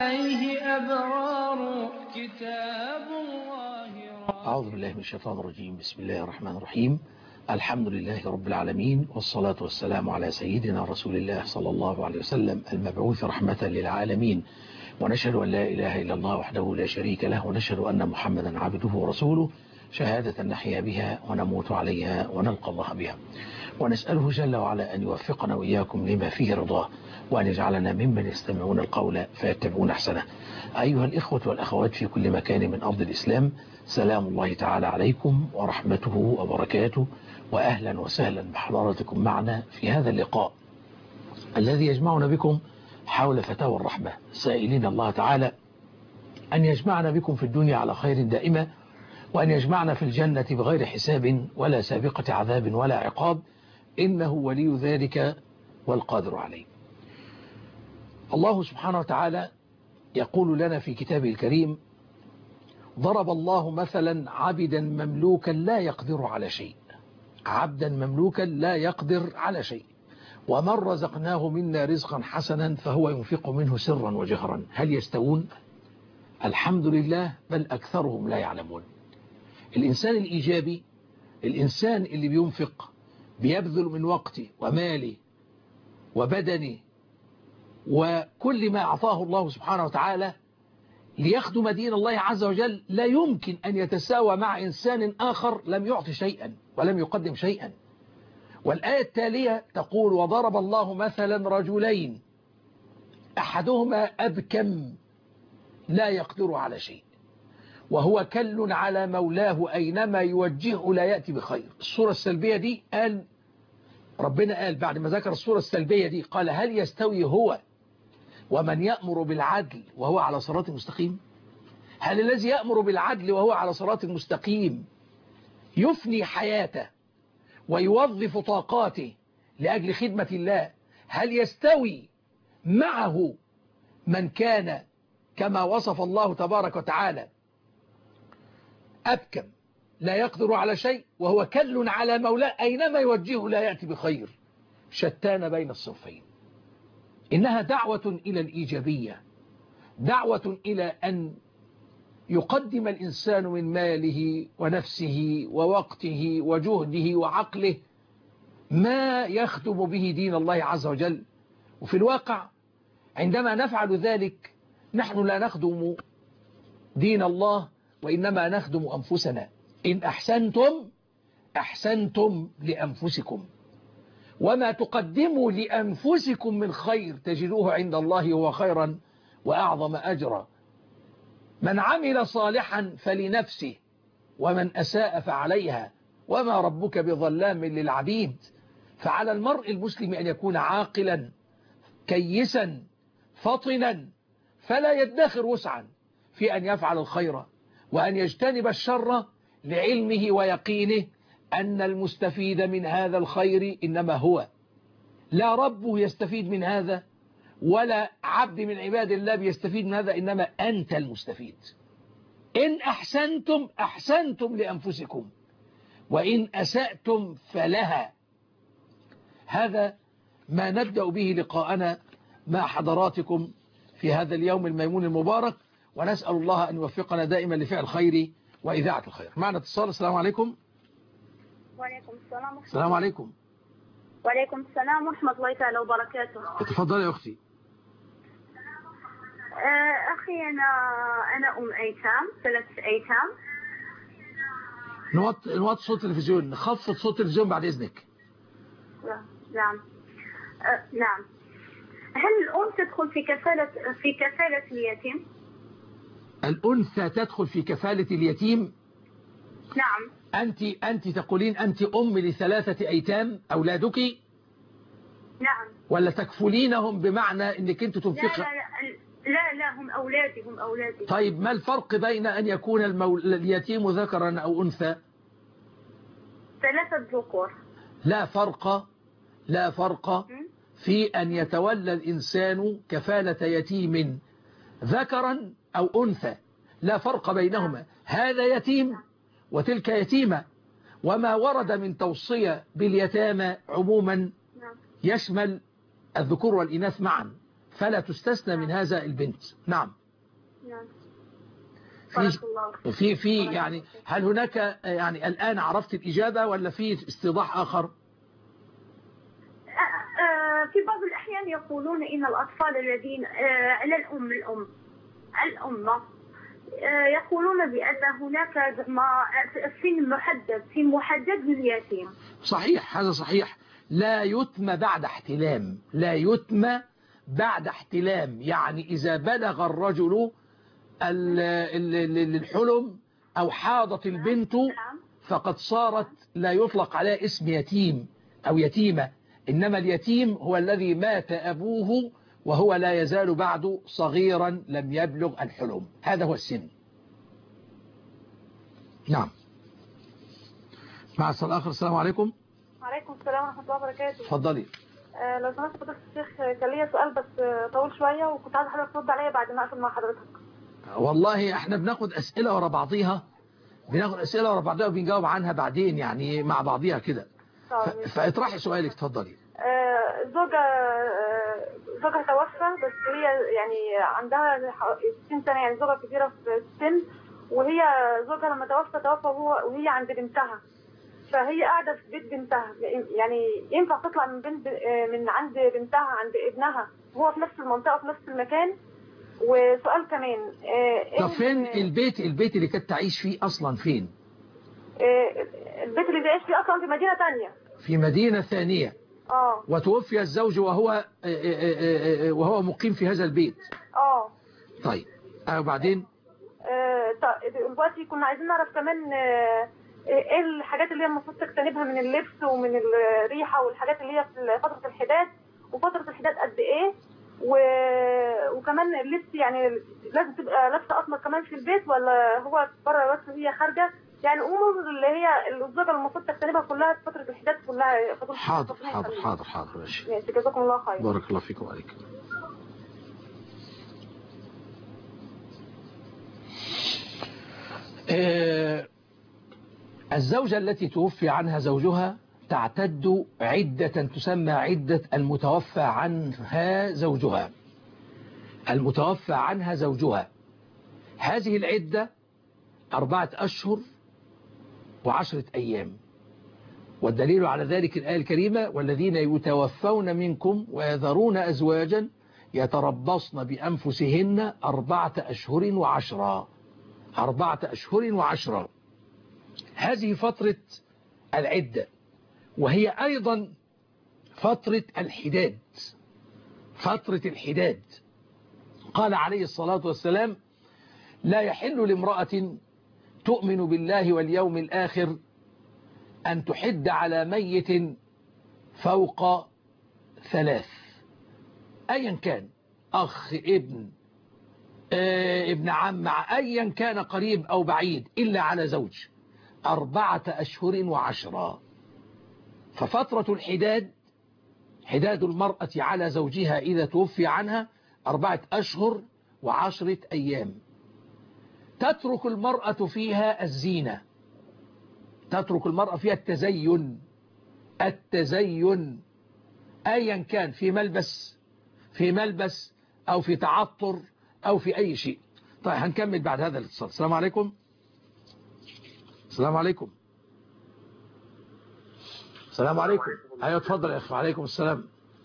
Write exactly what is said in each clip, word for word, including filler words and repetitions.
عليه أبرار كتاب الله. أعوذ بالله من الشيطان الرجيم. بسم الله الرحمن الرحيم. الحمد لله رب العالمين، والصلاة والسلام على سيدنا رسول الله صلى الله عليه وسلم المبعوث رحمة للعالمين، ونشهد أن لا إله إلا الله وحده لا شريك له، ونشهد أن محمدا عبده ورسوله، شهادة نحيا بها ونموت عليها ونلقى الله بها، ونسأله جل وعلا أن يوفقنا وإياكم لما فيه رضاه، وأن يجعلنا ممن يستمعون القول فيتبعون أحسنه. أيها الإخوة والأخوات في كل مكان من أرض الإسلام، سلام الله تعالى عليكم ورحمته وبركاته، وأهلا وسهلا بحضراتكم معنا في هذا اللقاء الذي يجمعنا بكم حول فتاوى الرحمة، سائلين الله تعالى أن يجمعنا بكم في الدنيا على خير دائمة، وأن يجمعنا في الجنة بغير حساب ولا سابقة عذاب ولا عقاب، إنه ولي ذلك والقادر عليه. الله سبحانه وتعالى يقول لنا في كتابه الكريم: ضرب الله مثلا عبدا مملوكا لا يقدر على شيء، عبدا مملوكا لا يقدر على شيء، ومن رزقناه منا رزقا حسنا فهو ينفق منه سرا وجهرا، هل يستوون؟ الحمد لله، بل أكثرهم لا يعلمون. الإنسان الإيجابي، الإنسان اللي بينفق، بيبذل من وقته وماله وبدنه وكل ما أعطاه الله سبحانه وتعالى ليخدم دين الله عز وجل، لا يمكن أن يتساوى مع إنسان آخر لم يعطي شيئا ولم يقدم شيئا. والآية التالية تقول: وضرب الله مثلا رجلين أحدهما أبكم لا يقدر على شيء وهو كل على مولاه أينما يوجهه لا يأتي بخير. الصورة السلبية دي قال ربنا قال بعد ما ذكر الصورة السلبية دي قال: هل يستوي هو ومن يأمر بالعدل وهو على صراط مستقيم؟ هل الذي يأمر بالعدل وهو على صراط مستقيم يفني حياته ويوظف طاقاته لأجل خدمة الله، هل يستوي معه من كان كما وصف الله تبارك وتعالى أبكم لا يقدر على شيء وهو كل على مولاه أينما يوجهه لا يأتي بخير؟ شتان بين الصنفين. إنها دعوة إلى الإيجابية، دعوة إلى أن يقدم الإنسان من ماله ونفسه ووقته وجهده وعقله ما يخدم به دين الله عز وجل. وفي الواقع عندما نفعل ذلك نحن لا نخدم دين الله، وإنما نخدم أنفسنا. إن أحسنتم أحسنتم لأنفسكم، وما تقدموا لأنفسكم من خير تجدوه عند الله هو خيرا وأعظم أجرا. من عمل صالحا فلنفسه ومن أساء فعليها وما ربك بظلام للعبيد. فعلى المرء المسلم أن يكون عاقلا كيسا فطنا، فلا يدخر وسعا في أن يفعل الخير وأن يجتنب الشر، لعلمه ويقينه أن المستفيد من هذا الخير إنما هو، لا ربه يستفيد من هذا ولا عبد من عباد الله بيستفيد من هذا، إنما أنت المستفيد. إن أحسنتم أحسنتم لأنفسكم وإن أسأتم فلها. هذا ما نبدأ به لقاءنا مع حضراتكم في هذا اليوم الميمون المبارك، ونسأل الله أن يوفقنا دائما لفعل الخير وإذاعة الخير. معنا اتصال. السلام عليكم. وعليكم السلام. السلام عليكم. وعليكم السلام ورحمة الله تعالى وبركاته. تفضلي يا أختي. أخي أنا أنا أم أيتام، ثلاثة أيتام. نوط نوط صوت التلفزيون، نخفض صوت التلفزيون بعد إذنك. نعم. أه نعم. هل الأنثى تدخل في كفالة في كفالة اليتيم؟ الأنثى تدخل في كفالة اليتيم؟ نعم. أنت أنت تقولين أنت أم لثلاثة أيتام أولادك؟ نعم. ولا تكفلينهم بمعنى أنك أنت تنفق؟ لا لا لا, لا, لا هم أولادي هم أولادي. طيب ما الفرق بين أن يكون المول... اليتيم ذكرا أو أنثى؟ ثلاثة ذكور. لا فرق لا فرق في أن يتولى الإنسان كفالة يتيم ذكرا أو أنثى، لا فرق بينهما. هذا يتيم وتلك يتيمة، وما ورد من توصية باليتامى عموما يشمل الذكور والإناث معا، فلا تستثنى من هذا البنت. نعم. نعم. في في في يعني هل هناك يعني الآن عرفت الإجابة ولا في استيضاح آخر؟ في بعض الأحيان يقولون إن الأطفال الذين على الأم الأم الأمة يقولون بأن هناك سن محدد سن محدد لليتيم. صحيح، هذا صحيح. لا يتم بعد احتلام، لا يتم بعد احتلام، يعني إذا بلغ الرجل الحلم أو حاضت البنت فقد صارت لا يطلق عليها اسم يتيم أو يتيمة، إنما اليتيم هو الذي مات أبوه وهو لا يزال بعد صغيرا لم يبلغ الحلم، هذا هو السن. نعم. مع السؤال الآخر. السلام عليكم. وعليكم السلام ورحمة الله وبركاته. اتفضلي. آه لو سمحت فضيلة الشيخ، كان ليا سؤال بس طول شوية وكنت عايزة حضرتك ترد عليا بعد ما أقفل مع حضرتك. والله احنا بناخد أسئلة ورا بعضيها، بناخد أسئلة ورا بعضيها وبنجاوب عنها بعدين يعني مع بعضيها كده. فاطرحي سؤالك. اتفضلي. آه زوجة آه زوجها توفى، بس هي يعني عندها ستين سنة، يعني زوجة كبيرة في السن، وهي زوجها لما توفى توفى وهو وهي عند بنتها، فهي قاعدة في بيت بنتها. يعني ينفع تطلع من بنت من عند بنتها عند ابنها وهو في نفس المنطقة في نفس المكان؟ وسؤال كمان، طب فين البيت البيت اللي كانت تعيش فيه أصلا؟ فين البيت اللي تعيش فيه أصلا؟ في مدينة تانية. في مدينة ثانية. اه وتوفي الزوج وهو وهو مقيم في هذا البيت. اه طيب وبعدين؟ دلوقتي كنا عايزين نعرف كمان ايه الحاجات اللي هي المفروض تجتنبها من اللبس ومن الريحة، والحاجات اللي هي في فترة الحداد، وفترة الحداد قد ايه، و... وكمان اللبس يعني لازم تبقى لابسه اسمر كمان في البيت ولا هو بره بس وهي خارجه؟ يعني امور اللي هي الزوجه المفروض تجتنبها كلها في فتره الحداد كلها. فترة حاضر حاضر حاضر حاضر ماشي. ماشي، جزاكم الله خير. بارك الله فيكم وعليكم. آه الزوجة التي توفي عنها زوجها تعتد عدة تسمى عدة المتوفى عنها زوجها. المتوفى عنها زوجها هذه العدة أربعة أشهر وعشرة أيام، والدليل على ذلك الآية الكريمة: والذين يتوفون منكم ويذرون أزواجا يتربصن بأنفسهن أربعة أشهر وعشرة. أربعة أشهر وعشرة هذه فترة العدة، وهي أيضا فترة الحداد. فترة الحداد قال عليه الصلاة والسلام: لا يحل لامرأة تؤمن بالله واليوم الآخر أن تحد على ميت فوق ثلاث، أيا كان، أخ، ابن، آه، ابن عم، مع أيا كان قريب أو بعيد، إلا على زوج. أربعة أشهر وعشرة. ففترة الحداد، حداد المرأة على زوجها إذا توفي عنها، أربعة أشهر وعشرة أيام. تترك المرأة فيها الزينة، تترك المرأة فيها التزين، التزين أيا كان، في ملبس في ملبس أو في تعطر أو في أي شيء. طيب هنكمل بعد هذا الاتصال. السلام عليكم. السلام عليكم. السلام عليكم. ايوه اتفضل يا اخي. وعليكم السلام.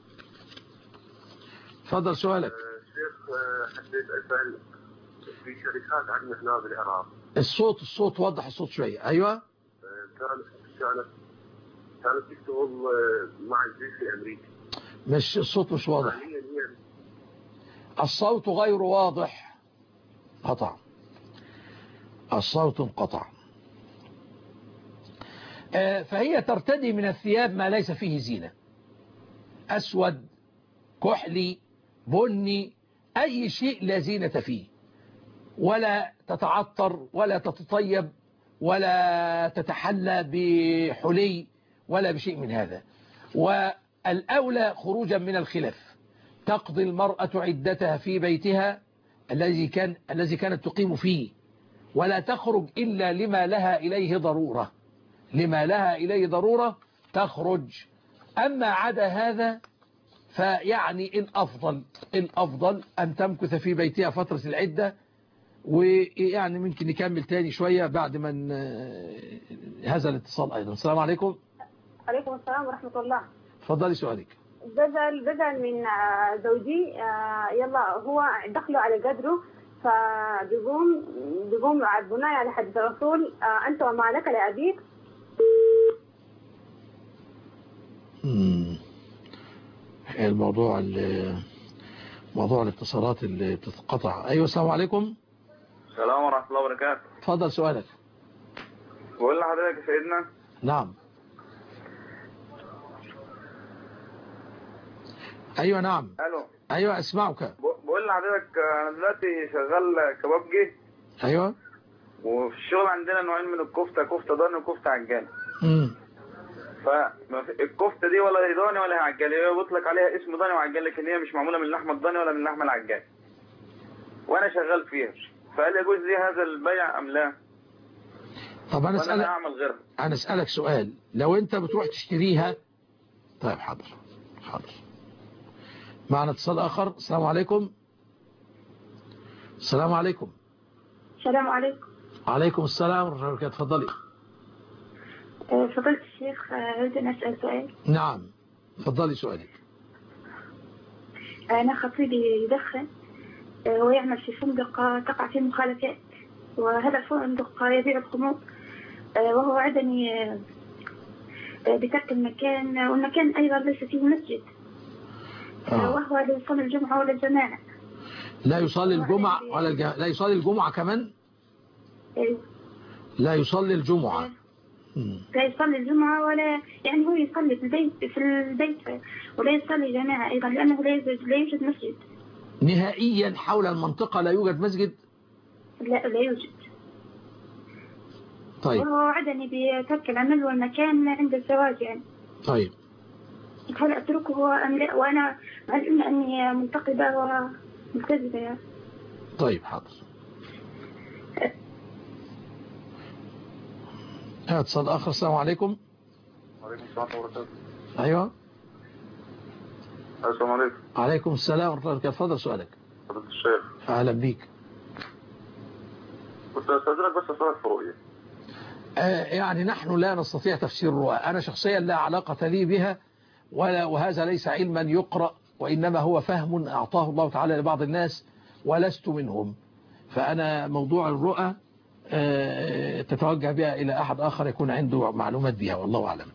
اتفضل سؤالك. شيخ حبيت اسال في شركات عندنا هنا بالعراق. الصوت الصوت وضح الصوت شويه. ايوه. كانت كانت كانت تشتغل مع الجيش الامريكي. مش الصوت مش واضح. الصوت غير واضح. قطع. الصوت انقطع. فهي ترتدي من الثياب ما ليس فيه زينة، أسود، كحلي، بني، أي شيء لا زينة فيه، ولا تتعطر ولا تتطيب ولا تتحلى بحلي ولا بشيء من هذا. والأولى خروجا من الخلاف تقضي المرأة عدتها في بيتها الذي كان الذي كانت تقيم فيه، ولا تخرج إلا لما لها إليه ضرورة، لما لها إليه ضرورة تخرج. أما عدا هذا فيعني الأفضل الأفضل أن تمكث في بيتها فترة العدة. ويعني ممكن نكمل تاني شوية بعد من هذا الاتصال أيضا. السلام عليكم. عليكم السلام ورحمة الله. تفضلي سؤالك. بدل بدل من زوجي يلا هو دخله على قدره، فبيقوم بيقوم على بناء على حديث الرسول أنت وما لك لأبيك. الموضوع موضوع الاتصالات اللي بتتقطع. أيوة السلام عليكم. السلام ورحمة الله وبركاته. تفضل سؤالك. بقول لحضرتك يا سيدنا. نعم. أيوة نعم. ألو. أيوة أسمعك. بقول لحضرتك أنا دلوقتي شغال كبابجي. أيوة. وفي الشغل عندنا نوعين من الكفتة، كفتة ضاني وكفتة عجالي. امم فالكفتة دي ولا هي ضاني ولا هي عجالي، هي بيطلق عليها اسم ضاني وعجالي، لكن هي مش معمولة من اللحمة الضاني ولا من اللحمة العجالي. وأنا شغال فيها، فهل يجوز لي هذا البيع أم لا؟ طب أنا أسألك أعمل غيرها. أنا أسألك سؤال، لو أنت بتروح تشتريها. طيب حاضر حاضر. معنا اتصال آخر. السلام عليكم. السلام عليكم. السلام عليكم. عليكم السلام ورحمة الله وبركاته. تفضلي. فضلت الشيخ أريد أن أسأل سؤال. نعم تفضلي سؤالك. أنا خطيبي يدخن ويعمل في فندق تقع فيه مخالفات، وهذا الفندق يبيع الخمور، وهو وعدني بترك المكان، والمكان أيضا ليس فيه مسجد. آه. وهو لا يصلي الجمعة ولا الجماعة. لا يصلي الجمعة ولا الج... لا يصلي الجمعة كمان. أيوه. لا يصلي الجمعة. أيوه. لا يصلي الجمعة ولا يعني هو يصلي في البيت في البيت ولا يصلي جماعة أيضا، لأنه لا يوجد لا يوجد مسجد. نهائيا حول المنطقة لا يوجد مسجد. لا لا يوجد. طيب. وهو وعدني بترك العمل والمكان عند الزواج يعني. طيب. هل أتركه أم لا؟ وأنا مع العلم أني منتقبة وملتزمة يعني. طيب حاضر. اتصال آخر. السلام عليكم. وعليكم السلام ورحمة الله وبركاته. أيوة. السلام عليكم. عليكم السلام ورحمة الله وبركاته. تفضل سؤالك. فضيلة الشيخ. أهلا بيك. كنت أستاذنك بس أسألك في رؤية. آه يعني نحن لا نستطيع تفسير الرؤى، أنا شخصيا لا علاقة لي بها، ولا وهذا ليس علما يقرأ، وإنما هو فهم أعطاه الله تعالى لبعض الناس ولست منهم. فأنا موضوع الرؤى آه تتوجه بها إلى أحد آخر يكون عنده معلومات بها، والله أعلم.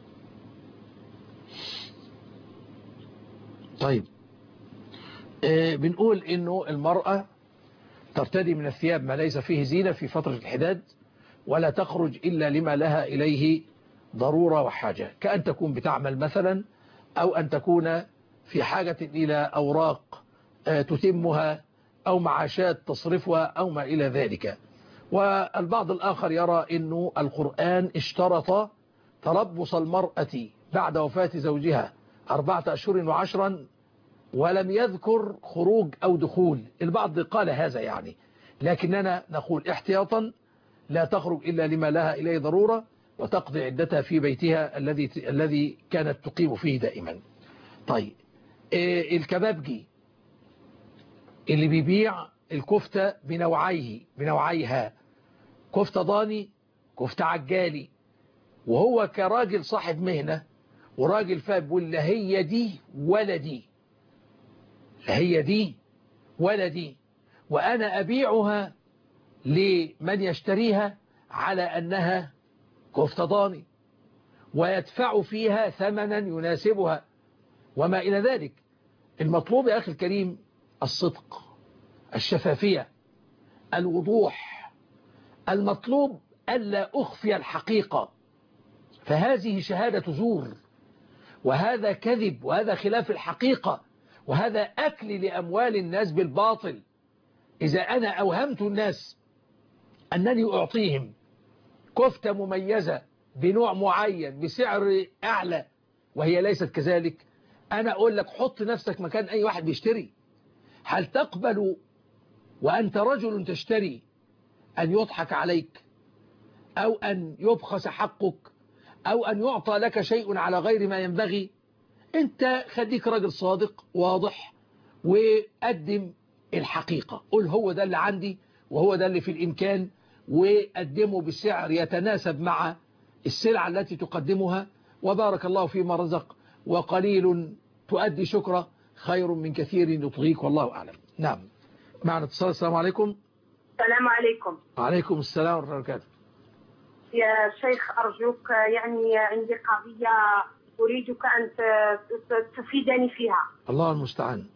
طيب. آه بنقول إنه المرأة ترتدي من الثياب ما ليس فيه زينة في فترة الحداد، ولا تخرج إلا لما لها إليه ضرورة وحاجة، كأن تكون بتعمل مثلا، أو أن تكون في حاجة إلى أوراق تتمها، أو معاشات تصرفها، أو ما إلى ذلك. والبعض الآخر يرى أنه القرآن اشترط تربص المرأة بعد وفاة زوجها أربعة أشهر وعشرا، ولم يذكر خروج أو دخول. البعض قال هذا يعني، لكننا نقول احتياطا لا تخرج إلا لما لها إليه ضرورة، وتقضي عدتها في بيتها الذي الذي كانت تقيم فيه دائما. طيب. إيه الكبابجي اللي بيبيع الكفتة بنوعيه بنوعيها، كفتة ضاني كفتة عجالي، وهو كراجل صاحب مهنة وراجل فاب، ولا هي دي ولا دي، لا هي دي ولا دي، وأنا أبيعها لمن يشتريها على أنها كفتة ضاني، ويدفع فيها ثمنا يناسبها وما إلى ذلك. المطلوب يا أخي الكريم الصدق، الشفافية، الوضوح. المطلوب ألا أخفي الحقيقة، فهذه شهادة زور، وهذا كذب، وهذا خلاف الحقيقة، وهذا أكل لأموال الناس بالباطل. إذا أنا أوهمت الناس أنني أعطيهم كفتة مميزة بنوع معين بسعر أعلى وهي ليست كذلك، أنا أقول لك حط نفسك مكان أي واحد بيشتري. هل تقبل وأنت رجل تشتري أن يضحك عليك، أو أن يبخس حقك، أو أن يعطى لك شيء على غير ما ينبغي؟ أنت خليك راجل صادق واضح وقدم الحقيقة، قل هو ده اللي عندي وهو ده اللي في الإمكان، وقدمه بسعر يتناسب مع السلعة التي تقدمها، وبارك الله فيما رزق، وقليل تؤدي شكره خير من كثير يطغيك، والله أعلم. نعم، معنا اتصال. السلام عليكم. السلام عليكم. وعليكم السلام ورحمة الله وبركاته. يا شيخ أرجوك، يعني عندي قضية أريدك أن تفيدني فيها. الله المستعان.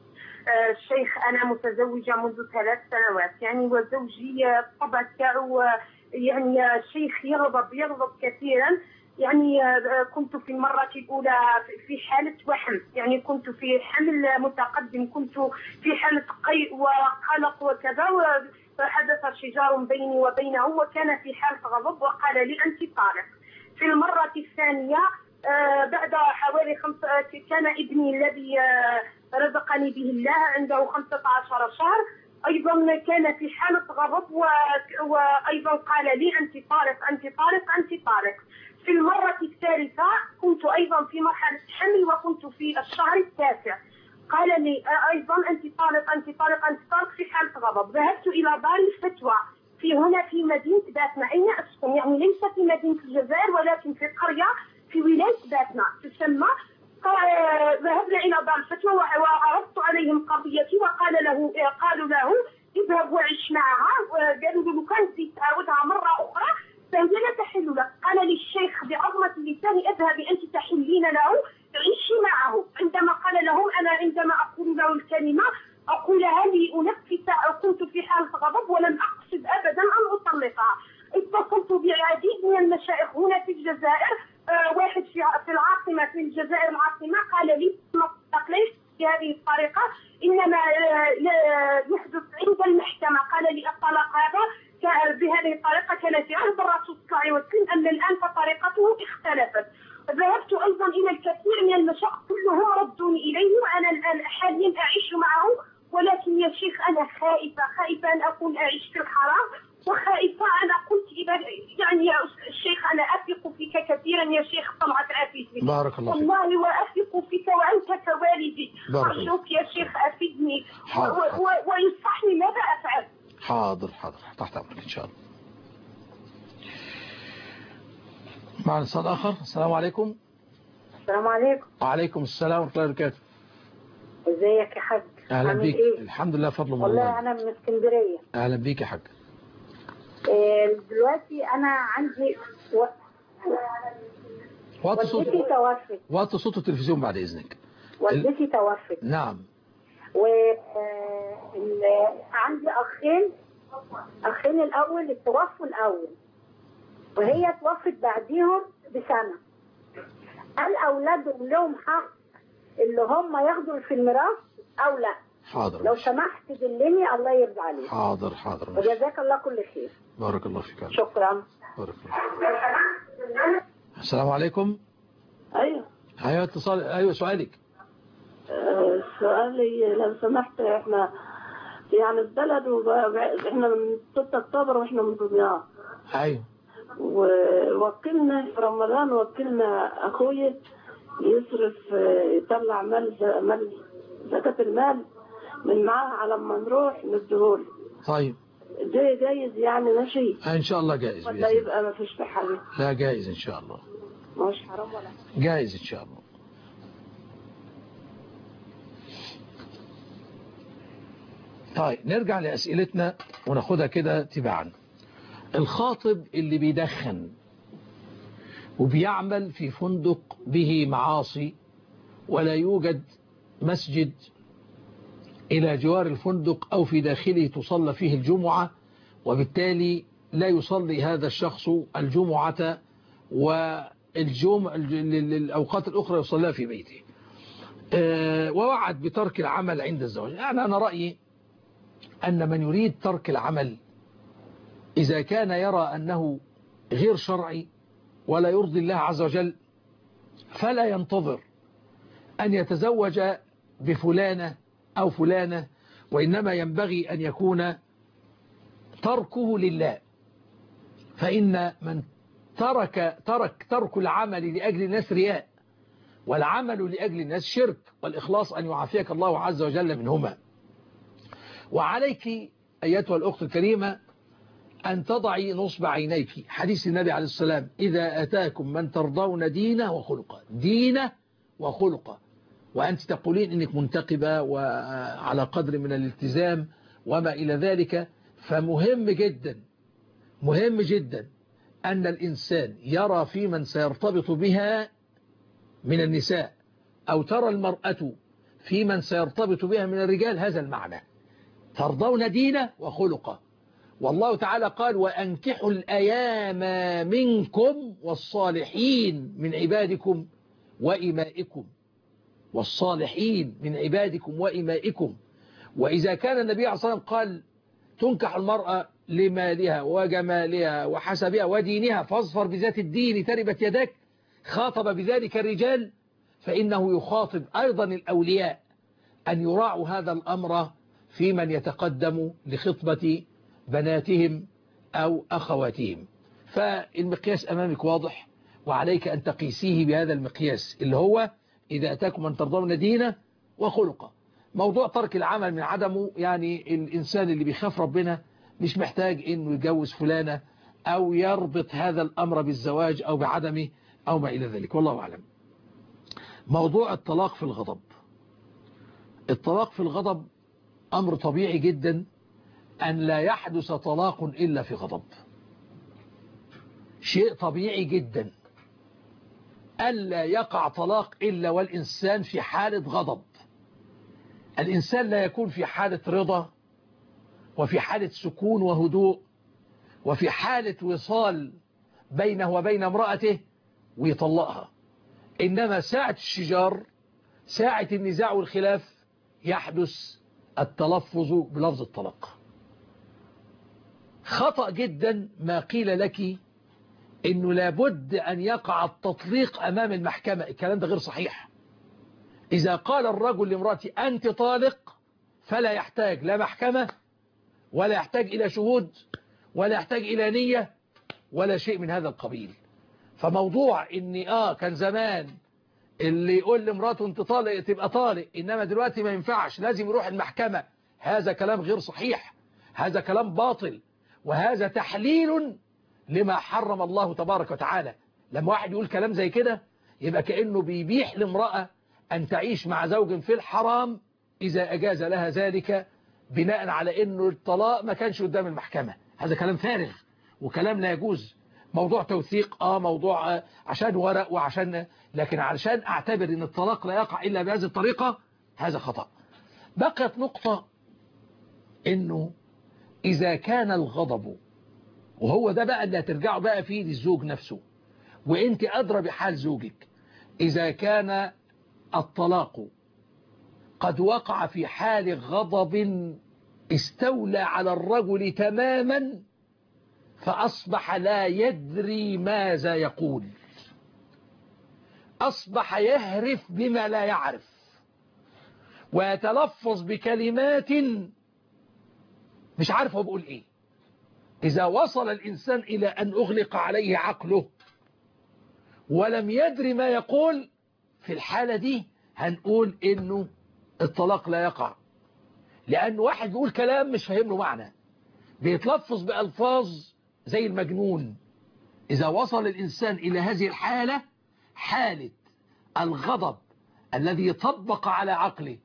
الشيخ أنا متزوجة منذ ثلاث سنوات يعني، وزوجي الطبع تاعو يعني الشيخ يغضب يغضب كثيرا يعني. كنت في المرة الأولى في حالة وحم، يعني كنت في حمل متقدم، كنت في حالة قيء وقلق وكذا، فحدث شجار بيني وبينه وكان في حالة غضب وقال لي أنت طالق. في المرة الثانية بعد حوالي خمسة، كان ابني الذي رزقني به الله عنده خمسة عشر شهر أيضا كان في حالة غضب، وأيضا قال لي أنت طالق أنت طالق أنت طالق. في المرة الثالثة كنت أيضا في مرحلة حمل وكنت في الشهر التاسع، قال لي أيضا أنت طالق أنت طالق أنت طالق في حالة غضب. ذهبت إلى دار الفتوى في هنا في مدينة باتنا أين أسكن، يعني ليس في مدينة الجزائر ولكن في قرية في ولاية باتنا تسمى. ذهبنا إلى دار الفتوى وعرضت عليهم قضيتي، وقال له قالوا له اذهب وعيش معها، قالوا له كان زيد تعاودها مرة أخرى فهي لا تحل لك. قال لي الشيخ بعظمة لساني اذهبي أنت تحلين له عيشي معه. عندما قال لهم أنا عندما أقول له الكلمة أقولها لأنفس، كنت في حالة غضب ولم أقصد أبدا أن أطلقها. اتصلت بعديد من المشايخ هنا في الجزائر، آه واحد في في العاصمة في الجزائر العاصمة قال لي ما تطلقليش بهذه الطريقة، إنما آه يحدث عند المحكمة. قال لي الطلاق هذا بهذه الطريقة كان في عهد الرسول صلى الله عليه وسلم، أما الآن فطريقته اختلفت. ذهبت أيضا إلى الكثير من المشايخ كلهم ردوني إليه، وأنا الآن حاليا أعيش معه، ولكن يا شيخ أنا خائفة خائفة أن أكون أعيش في الحرام، وخائفة أنا قلت إذا يعني يا الشيخ أنا أثق فيك كثيرا يا شيخ طلعت عفيفي، بارك الله فيك والله وأثق فيك وأنت كوالدي، أرجوك يا شيخ أفيدني ويصحني ماذا أفعل. حاضر حاضر تحت أمرك إن شاء الله. معنا اتصال آخر. السلام عليكم. السلام عليكم. وعليكم السلام ورحمة الله وبركاته. ازيك يا حاج؟ أهلا بيك. إيه؟ الحمد لله فضل الله. والله أنا من اسكندرية. أهلا بيك يا حاج. إيه دلوقتي أنا عندي و... والدتي توفت. وطي صوت التلفزيون بعد إذنك. والدتي ال... توفت. نعم. وعندي أخين أخين الأول توفوا الأول وهي توفت بعديهم بسنة. هل أولادهم لهم حق اللي هم ياخدوا في الميراث أو لا؟ حاضر. لو سمحت دلني الله يرضى عليك. حاضر حاضر. وجزاك الله كل خير. بارك الله فيك. شكرا. بارك الله. السلام عليكم. أيوه. أيوه اتصال. أيوه سؤالك. أه سؤالي لو سمحت، احنا يعني البلد واحنا من ستة أكتوبر واحنا من دمياط. أيوه. ووكلنا في رمضان، وكلنا أخوي يصرف يطلع مال مال زكاة المال من معاه على ما نروح نديهوله. طيب. ده جايز يعني ماشي؟ إن شاء الله جائز. ولا يبقى ما فيش في حاجة؟ لا جائز إن شاء الله. مش حرام ولا حاجة. جائز إن شاء الله. طيب نرجع لأسئلتنا وناخدها كده تباعا. الخاطب اللي بيدخن وبيعمل في فندق به معاصي ولا يوجد مسجد إلى جوار الفندق أو في داخله تصلى فيه الجمعة، وبالتالي لا يصلي هذا الشخص الجمعة والجمعة الأوقات الأخرى يصليها في بيته، ووعد بترك العمل عند الزواج. يعني أنا رأيي أن من يريد ترك العمل إذا كان يرى أنه غير شرعي ولا يرضي الله عز وجل فلا ينتظر أن يتزوج بفلانة أو فلانة، وإنما ينبغي أن يكون تركه لله. فإن من ترك ترك ترك العمل لأجل الناس رياء، والعمل لأجل الناس شرك، والإخلاص أن يعافيك الله عز وجل منهما. وعليك أيتها الأخت الكريمة أن تضعي نصب عينيك، حديث النبي عليه السلام: إذا أتاكم من ترضون دينه وخلقه، دينه وخلقه، وأنت تقولين إنك منتقبة وعلى قدر من الالتزام وما إلى ذلك، فمهم جدا مهم جدا أن الإنسان يرى في من سيرتبط بها من النساء، أو ترى المرأة في من سيرتبط بها من الرجال هذا المعنى: ترضون دينه وخلقه. والله تعالى قال: وأنكحوا الأيام منكم والصالحين من عبادكم وإمائكم، والصالحين من عبادكم وإمائكم. وإذا كان النبي عليه الصلاة والسلام قال: تنكح المرأة لمالها وجمالها وحسبها ودينها فاظفر بذات الدين تربت يدك، خاطب بذلك الرجال، فإنه يخاطب أيضا الأولياء أن يراعوا هذا الأمر في من يتقدم لخطبة بناتهم أو أخواتهم. فالمقياس أمامك واضح، وعليك أن تقيسيه بهذا المقياس اللي هو: إذا أتاكم من ترضون دينه وخلقه. موضوع ترك العمل من عدمه، يعني الإنسان اللي بيخاف ربنا مش محتاج إنه يتجوز فلانة أو يربط هذا الأمر بالزواج أو بعدمه أو ما إلى ذلك، والله أعلم. موضوع الطلاق في الغضب. الطلاق في الغضب أمر طبيعي جدا أن لا يحدث طلاق إلا في غضب، شيء طبيعي جدا ألا يقع طلاق إلا والإنسان في حالة غضب. الإنسان لا يكون في حالة رضا وفي حالة سكون وهدوء وفي حالة وصال بينه وبين امرأته ويطلقها، إنما ساعة الشجار، ساعة النزاع والخلاف، يحدث التلفظ بلفظ الطلاق. خطأ جدا ما قيل لك إنه لابد أن يقع التطليق أمام المحكمة، الكلام ده غير صحيح. إذا قال الرجل لامرأتي أنت طالق فلا يحتاج لا محكمة ولا يحتاج إلى شهود ولا يحتاج إلى نية ولا شيء من هذا القبيل. فموضوع إني آه كان زمان اللي يقول لامراته أنت طالق تبقى طالق، إنما دلوقتي ما ينفعش لازم يروح المحكمة، هذا كلام غير صحيح، هذا كلام باطل، وهذا تحليل لما حرم الله تبارك وتعالى. لما واحد يقول كلام زي كده يبقى كأنه بيبيح لامرأة أن تعيش مع زوج في الحرام إذا أجاز لها ذلك بناء على أنه الطلاق ما كانش قدام المحكمة. هذا كلام فارغ وكلام لا يجوز. موضوع توثيق آه موضوع آه عشان ورق وعشان، لكن علشان أعتبر أن الطلاق لا يقع إلا بهذه الطريقة هذا خطأ. بقيت نقطة، أنه إذا كان الغضب، وهو ده بقى اللي هترجعوا بقى فيه للزوج نفسه، وانت أدرى بحال زوجك، إذا كان الطلاق قد وقع في حال غضب استولى على الرجل تماما فأصبح لا يدري ماذا يقول، أصبح يهرف بما لا يعرف ويتلفظ بكلمات مش عارف هو بيقول ايه. إذا وصل الإنسان إلى أن أغلق عليه عقله ولم يدري ما يقول، في الحالة دي هنقول إنه الطلاق لا يقع، لأن واحد بيقول كلام مش فاهم له معنى، بيتلفظ بألفاظ زي المجنون. إذا وصل الإنسان إلى هذه الحالة، حالة الغضب الذي طبق على عقله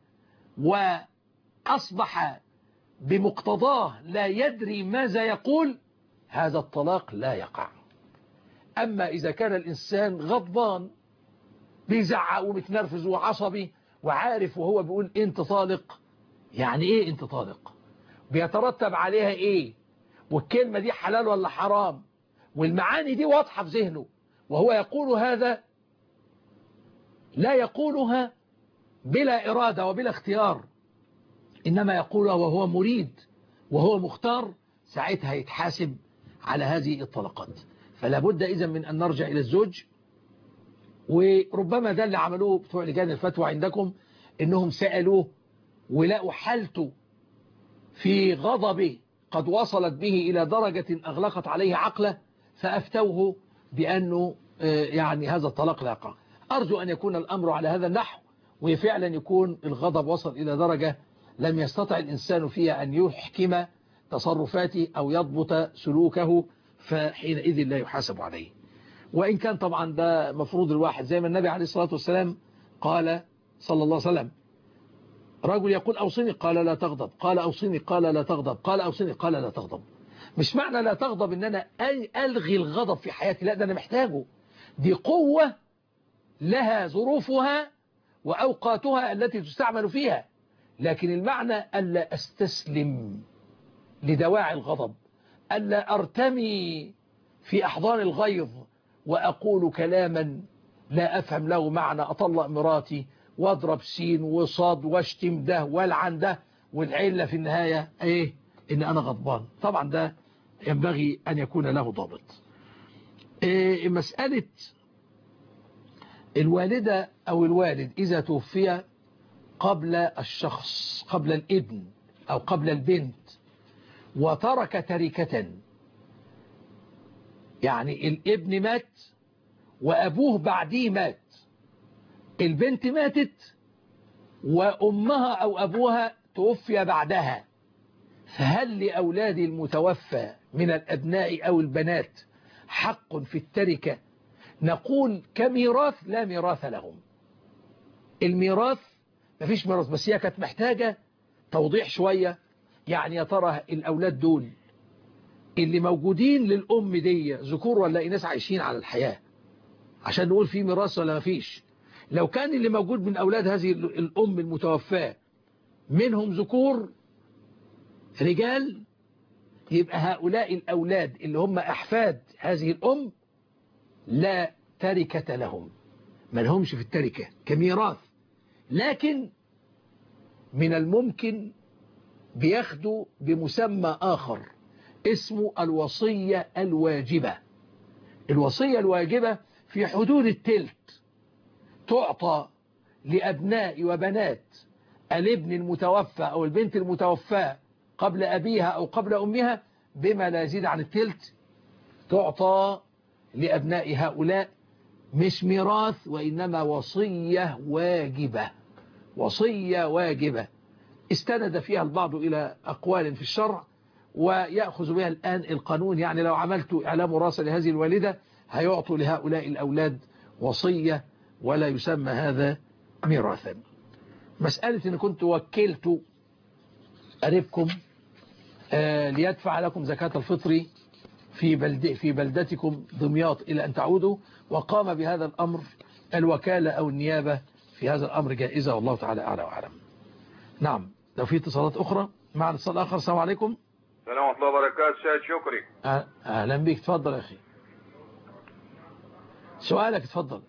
وأصبح بمقتضاه لا يدري ماذا يقول، هذا الطلاق لا يقع. أما إذا كان الإنسان غضبان بيزعق ومتنرفز وعصبي وعارف وهو بيقول أنت طالق، يعني إيه أنت طالق؟ بيترتب عليها إيه؟ والكلمة دي حلال ولا حرام؟ والمعاني دي واضحة في ذهنه، وهو يقول هذا لا يقولها بلا إرادة وبلا اختيار، إنما يقولها وهو مريد وهو مختار، ساعتها يتحاسب على هذه الطلقات. فلا بد إذن من أن نرجع إلى الزوج. وربما ده اللي عملوه بتوع لجان الفتوى عندكم، إنهم سألوه ولقوا حالته في غضب قد وصلت به إلى درجة أغلقت عليه عقله، فأفتوه بأنه يعني هذا الطلاق لا يقع. أرجو أن يكون الأمر على هذا النحو، وفعلا يكون الغضب وصل إلى درجة لم يستطع الإنسان فيها أن يحكم تصرفاته أو يضبط سلوكه، فحينئذ لا يحاسب عليه. وإن كان طبعا ده مفروض الواحد، زي ما النبي عليه الصلاة والسلام قال صلى الله عليه وسلم: رجل يقول أوصني، قال لا تغضب، قال أوصني، قال لا تغضب، قال أوصني، قال لا تغضب. مش معنى لا تغضب إن أنا ألغي الغضب في حياتي، لا، ده أنا محتاجه. دي قوة لها ظروفها وأوقاتها التي تستعمل فيها، لكن المعنى ألا أستسلم لدواعي الغضب، ألا أرتمي في أحضان الغيظ وأقول كلاما لا أفهم له معنى، أطلق مراتي واضرب سين وصاد واشتم ده والعن ده، والعلة في النهاية ايه؟ ان انا غضبان. طبعا ده ينبغي ان يكون له ضابط. إيه مسألة الوالدة او الوالد اذا توفي قبل الشخص، قبل الابن او قبل البنت، وترك تركة، يعني الابن مات وابوه بعديه مات، البنت ماتت وأمها أو أبوها توفي بعدها، فهل لأولاد المتوفى من الأبناء أو البنات حق في التركة؟ نقول كميراث لا ميراث لهم. الميراث مفيش ميراث، بس هي كانت محتاجة توضيح شوية. يعني يا ترى الأولاد دول اللي موجودين للأم دي ذكور ولا إناث عايشين على الحياة عشان نقول في ميراث ولا مفيش؟ لو كان اللي موجود من أولاد هذه الأم المتوفاة منهم ذكور رجال، يبقى هؤلاء الأولاد اللي هم أحفاد هذه الأم لا تركة لهم، ما لهمش في التركة كميراث، لكن من الممكن بياخدوا بمسمى آخر اسمه الوصية الواجبة. الوصية الواجبة في حدود التلت تعطى لأبناء وبنات الابن المتوفى أو البنت المتوفى قبل أبيها أو قبل أمها بما لا يزيد عن التلت، تعطى لأبناء هؤلاء، مش ميراث وإنما وصية واجبة. وصية واجبة استند فيها البعض إلى أقوال في الشرع ويأخذ بها الآن القانون. يعني لو عملت إعلام وراثة لهذه الوالدة هيعطوا لهؤلاء الأولاد وصية ولا يسمى هذا ميراثا. مسألة إن كنت وكلت قريبكم آه ليدفع لكم زكاة الفطر في بلد في بلدتكم دمياط إلى أن تعودوا، وقام بهذا الأمر الوكالة أو النيابة، في هذا الأمر جائزة والله تعالى أعلى وأعلم. نعم، لو في اتصالات أخرى مع اتصال آخر. السلام عليكم. السلام ورحمة الله وبركاته. سيد شكري. أهلا بك، تفضل يا أخي، سؤالك اتفضل.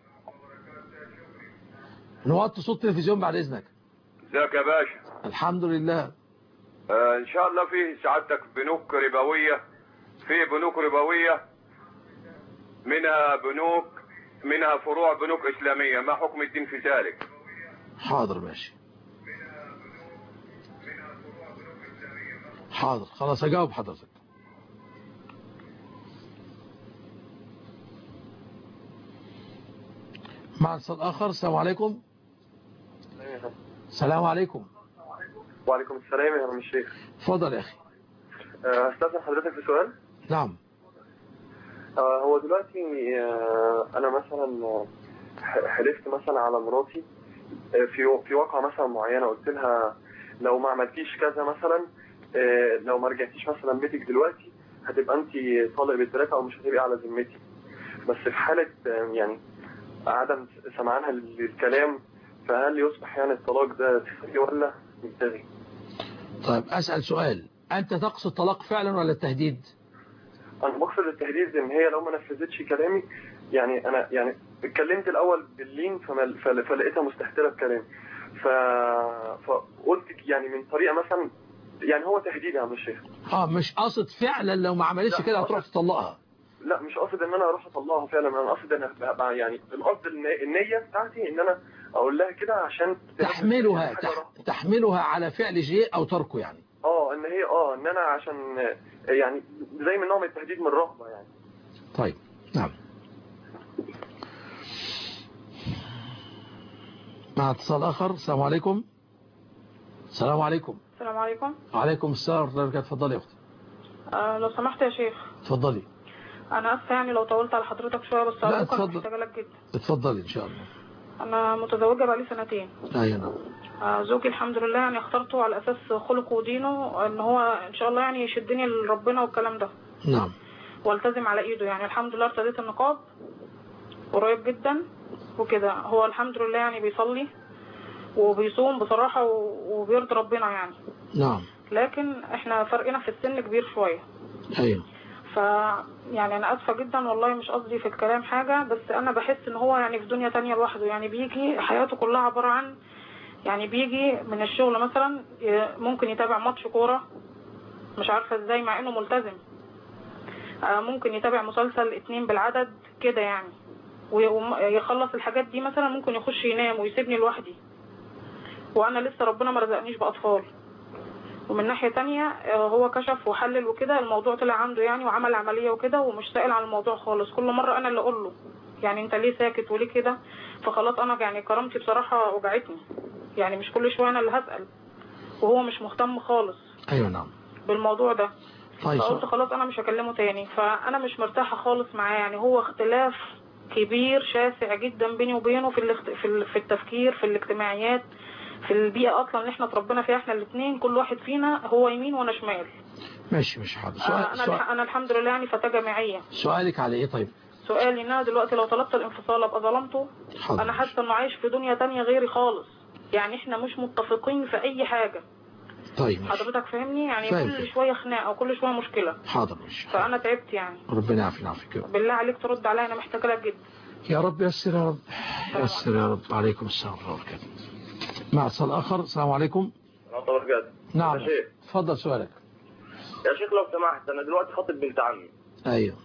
نوطي صوت التلفزيون بعد إذنك. ازيك يا باشا؟ الحمد لله. آه إن شاء الله في سعادتك بنوك ربوية، في بنوك ربوية منها بنوك منها فروع بنوك إسلامية، ما حكم الدين في ذلك؟ حاضر ماشي، حاضر خلاص أجاوب حضرتك. مع اتصال آخر. السلام عليكم. السلام عليكم. وعليكم السلام يا عم الشيخ. اتفضل يا أخي. استاذن حضرتك في سؤال. نعم. آه هو دلوقتي آه انا مثلا حلفت مثلا على مراتي في في واقعة مثلا معينة، قلت لها لو ما عملتيش كذا مثلا، آه لو ما رجعتيش مثلا بيتك دلوقتي هتبقى انت طالق بالتركة او مش هتبقي على ذمتي. بس في حالة آه يعني عدم سمعانها للكلام، فهل يصبح يعني الطلاق ده تفري ولا ينتهي؟ طيب أسأل سؤال، أنت تقصد طلاق فعلا ولا التهديد؟ أنا بقصد التهديد، إن هي لو ما نفذتش كلامي، يعني أنا يعني اتكلمت الأول باللين فلقيتها مستهترة بكلامي، ف... فقلت يعني من طريقة مثلا، يعني هو تهديد يا عم الشيخ. اه مش قاصد فعلا لو ما عملتش كده هتروح تطلقها؟ لا مش قاصد ان انا اروح اطلقها فعلا، انا قاصد ان يعني القصد النية بتاعتي ان انا اقول لها كده عشان تحملها تح... تحملها على فعل شيء او تركه يعني. اه ان هي اه ان انا عشان يعني زي من نوع من التهديد من الرغبة يعني. طيب نعم. مع اتصال آخر. السلام عليكم. السلام عليكم. السلام عليكم. وعليكم السلام ورحمة الله وبركاته. اتفضلي يا أختي. آه لو سمحت يا شيخ. اتفضلي. أنا آسفة يعني لو طولت على حضرتك شوية، بس لا أرجوك، اتفضل. محتاجة لك جدا. اتفضلي إن شاء الله. أنا متزوجة بقالي سنتين. أيوة نعم. آه زوجي الحمد لله يعني اخترته على أساس خلقه ودينه، إن هو إن شاء الله يعني يشدني لربنا والكلام ده. نعم. والتزم على إيده يعني. الحمد لله ارتديت النقاب قريب جدا وكده. هو الحمد لله يعني بيصلي وبيصوم بصراحة وبيرضي ربنا يعني. نعم. لكن احنا فرقنا في السن كبير شوية. أيوة. ف يعني انا اسفة جدا والله، مش قصدي في الكلام حاجة، بس انا بحس ان هو يعني في دنيا تانية لوحده. يعني بيجي حياته كلها عبارة عن يعني بيجي من الشغل مثلا ممكن يتابع ماتش كورة، مش عارفة ازاي مع انه ملتزم. ممكن يتابع مسلسل اتنين بالعدد كده يعني، ويخلص الحاجات دي مثلا ممكن يخش ينام ويسيبني لوحدي، وانا لسه ربنا ما رزقنيش باطفال. ومن ناحية تانية هو كشف وحلل وكده، الموضوع طلع عنده يعني وعمل عملية وكده، ومش سائل عن الموضوع خالص. كل مرة انا اللي اقول له يعني انت ليه ساكت وليه كده، فخلاص انا يعني كرامتي بصراحة وجعتني يعني، مش كل شوية انا اللي هسأل، وهو مش مهتم خالص. ايوه نعم. بالموضوع ده. طيب فقلت خلاص انا مش هكلمه تاني. فانا مش مرتاحة خالص معاه يعني. هو اختلاف كبير شاسع جدا بيني وبينه في الاخت... في في التفكير، في الاجتماعيات، في البيئة اصلا اللي احنا اتربينا فيها احنا الاثنين. كل واحد فينا هو يمين وانا شمال. ماشي مش حاضر. سؤال انا سؤال... انا الحمد لله يعني فتاة جامعية. سؤالك على ايه طيب؟ سؤالي ان انا دلوقتي لو طلبت الانفصال ابقى ظلمته. حاضر. انا حاسة انه عايش في دنيا تانية غيري خالص يعني. احنا مش متفقين في اي حاجة. طيب ماشي. حضرتك فاهمني يعني. فاهم. كل شوية خناقة وكل شوية مشكلة. حاضر ماشي. فانا تعبت يعني. ربنا يعافينا ويعافيك. بالله عليك ترد عليا، انا محتاجة لك جدا. يا رب يسر يا رب. يسر يا رب. عليكم السلام ورحمة الله وبركاته. مع اتصال آخر. السلام عليكم. ورحمة الله وبركاته. نعم يا شيخ. اتفضل سؤالك. يا شيخ لو سمحت، أنا دلوقتي خاطب بنت عمي. أيوه.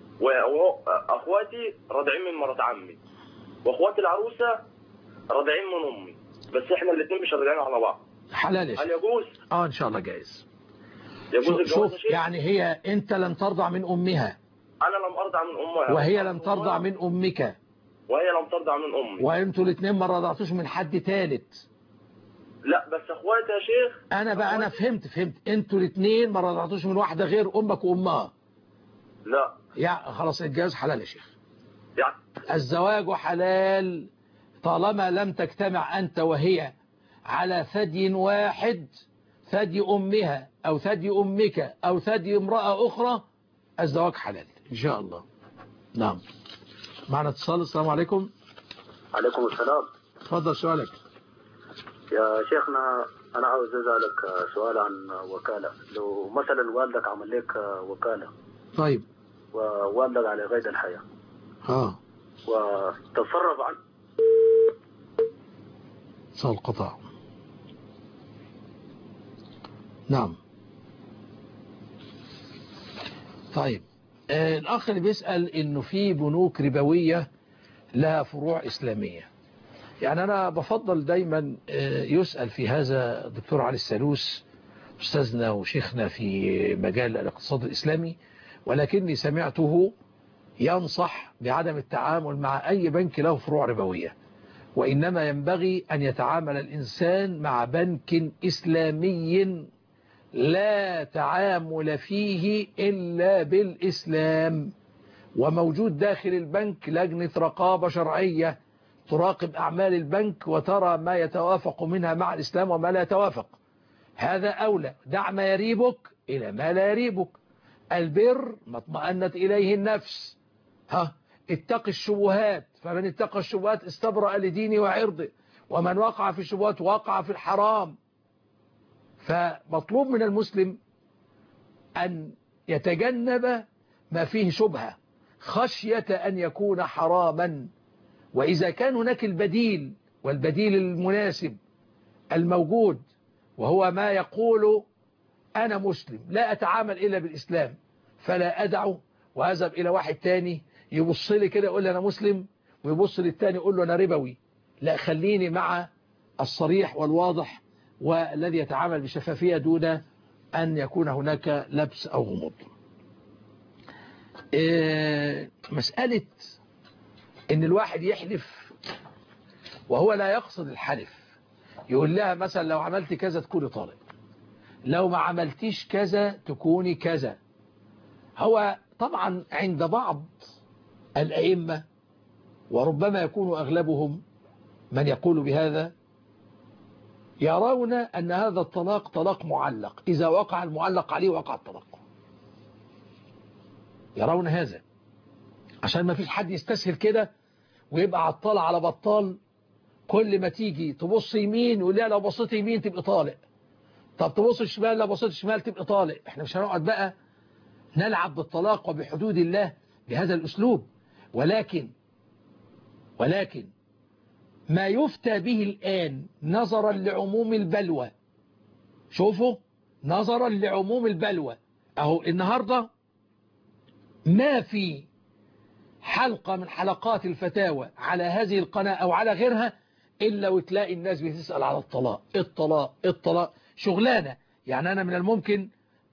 وأخواتي راضعين من مرات عمي، وأخوات العروسة راضعين من أمي، بس إحنا الاثنين مش راضعين على بعض. حلال يا شيخ. هل يجوز؟ اه ان شاء الله جايز. يجوز الجواز شوف يا شيخ؟ يعني هي انت لم ترضع من امها، أنا لم أرضع من أمها، وهي لم ترضع من امك، وهي لم ترضع من أمي، وانتوا الاثنين ما رضعتوش من حد ثالث. لا بس اخواتي يا شيخ. انا بقى انا فهمت فهمت انتوا الاثنين ما رضعتوش من واحده غير امك وامها. لا يا خلاص الجواز حلال يا شيخ. يعني الزواج حلال طالما لم تجتمع انت وهي على ثدي واحد، ثدي امها او ثدي امك او ثدي امراه اخرى، الزواج حلال ان شاء الله. نعم. معنا اتصال. السلام عليكم. عليكم السلام. تفضل سؤالك. يا شيخنا أنا عاوز أسألك سؤال عن وكالة. لو مثلا والدك عمل لك وكالة. طيب. ووالدك على قيد الحياة. اه. وتصرف عن. اتصال قطع. نعم. طيب آه الأخ اللي بيسأل إنه في بنوك ربوية لها فروع إسلامية. يعني أنا بفضل دايما يسأل في هذا الدكتور علي السالوس أستاذنا وشيخنا في مجال الاقتصاد الإسلامي، ولكني سمعته ينصح بعدم التعامل مع أي بنك له فروع ربوية، وإنما ينبغي أن يتعامل الإنسان مع بنك إسلامي لا تعامل فيه إلا بالإسلام، وموجود داخل البنك لجنة رقابة شرعية تراقب أعمال البنك وترى ما يتوافق منها مع الإسلام وما لا يتوافق. هذا أولى. دع ما يريبك إلى ما لا يريبك. البر ما اطمأنت إليه النفس. ها اتق الشبهات، فمن اتقى الشبهات استبرأ لدينه وعرضه، ومن وقع في الشبهات وقع في الحرام. فمطلوب من المسلم أن يتجنب ما فيه شبهة خشية أن يكون حراما. وإذا كان هناك البديل والبديل المناسب الموجود، وهو ما يقول أنا مسلم لا أتعامل إلا بالإسلام، فلا أدعه وأذهب إلى واحد تاني يبص لي كده يقول لي أنا مسلم، ويبص للتاني يقول له أنا ربوي. لا، خليني مع الصريح والواضح والذي يتعامل بشفافية دون أن يكون هناك لبس أو غموض. مسألة إن الواحد يحلف وهو لا يقصد الحلف. يقول لها مثلا لو عملت كذا تكوني طالق، لو ما عملتيش كذا تكوني كذا. هو طبعا عند بعض الأئمة وربما يكون أغلبهم من يقول بهذا يرون أن هذا الطلاق طلاق معلق، إذا وقع المعلق عليه وقع الطلاق. يرون هذا عشان ما فيش حد يستسهل كده ويبقى عطال على بطال، كل ما تيجي تبص يمين يقول لها لو بصيت يمين تبقى طالق، طب تبص شمال لو بصيت شمال تبقى طالق. احنا مش هنقعد بقى نلعب بالطلاق وبحدود الله بهذا الأسلوب. ولكن ولكن ما يفتى به الآن نظرا لعموم البلوى، شوفوا نظرا لعموم البلوى، اهو النهاردة ما في حلقة من حلقات الفتاوى على هذه القناة أو على غيرها إلا وتلاقي الناس بتسأل على الطلاق الطلاق الطلاق شغلانة. يعني أنا من الممكن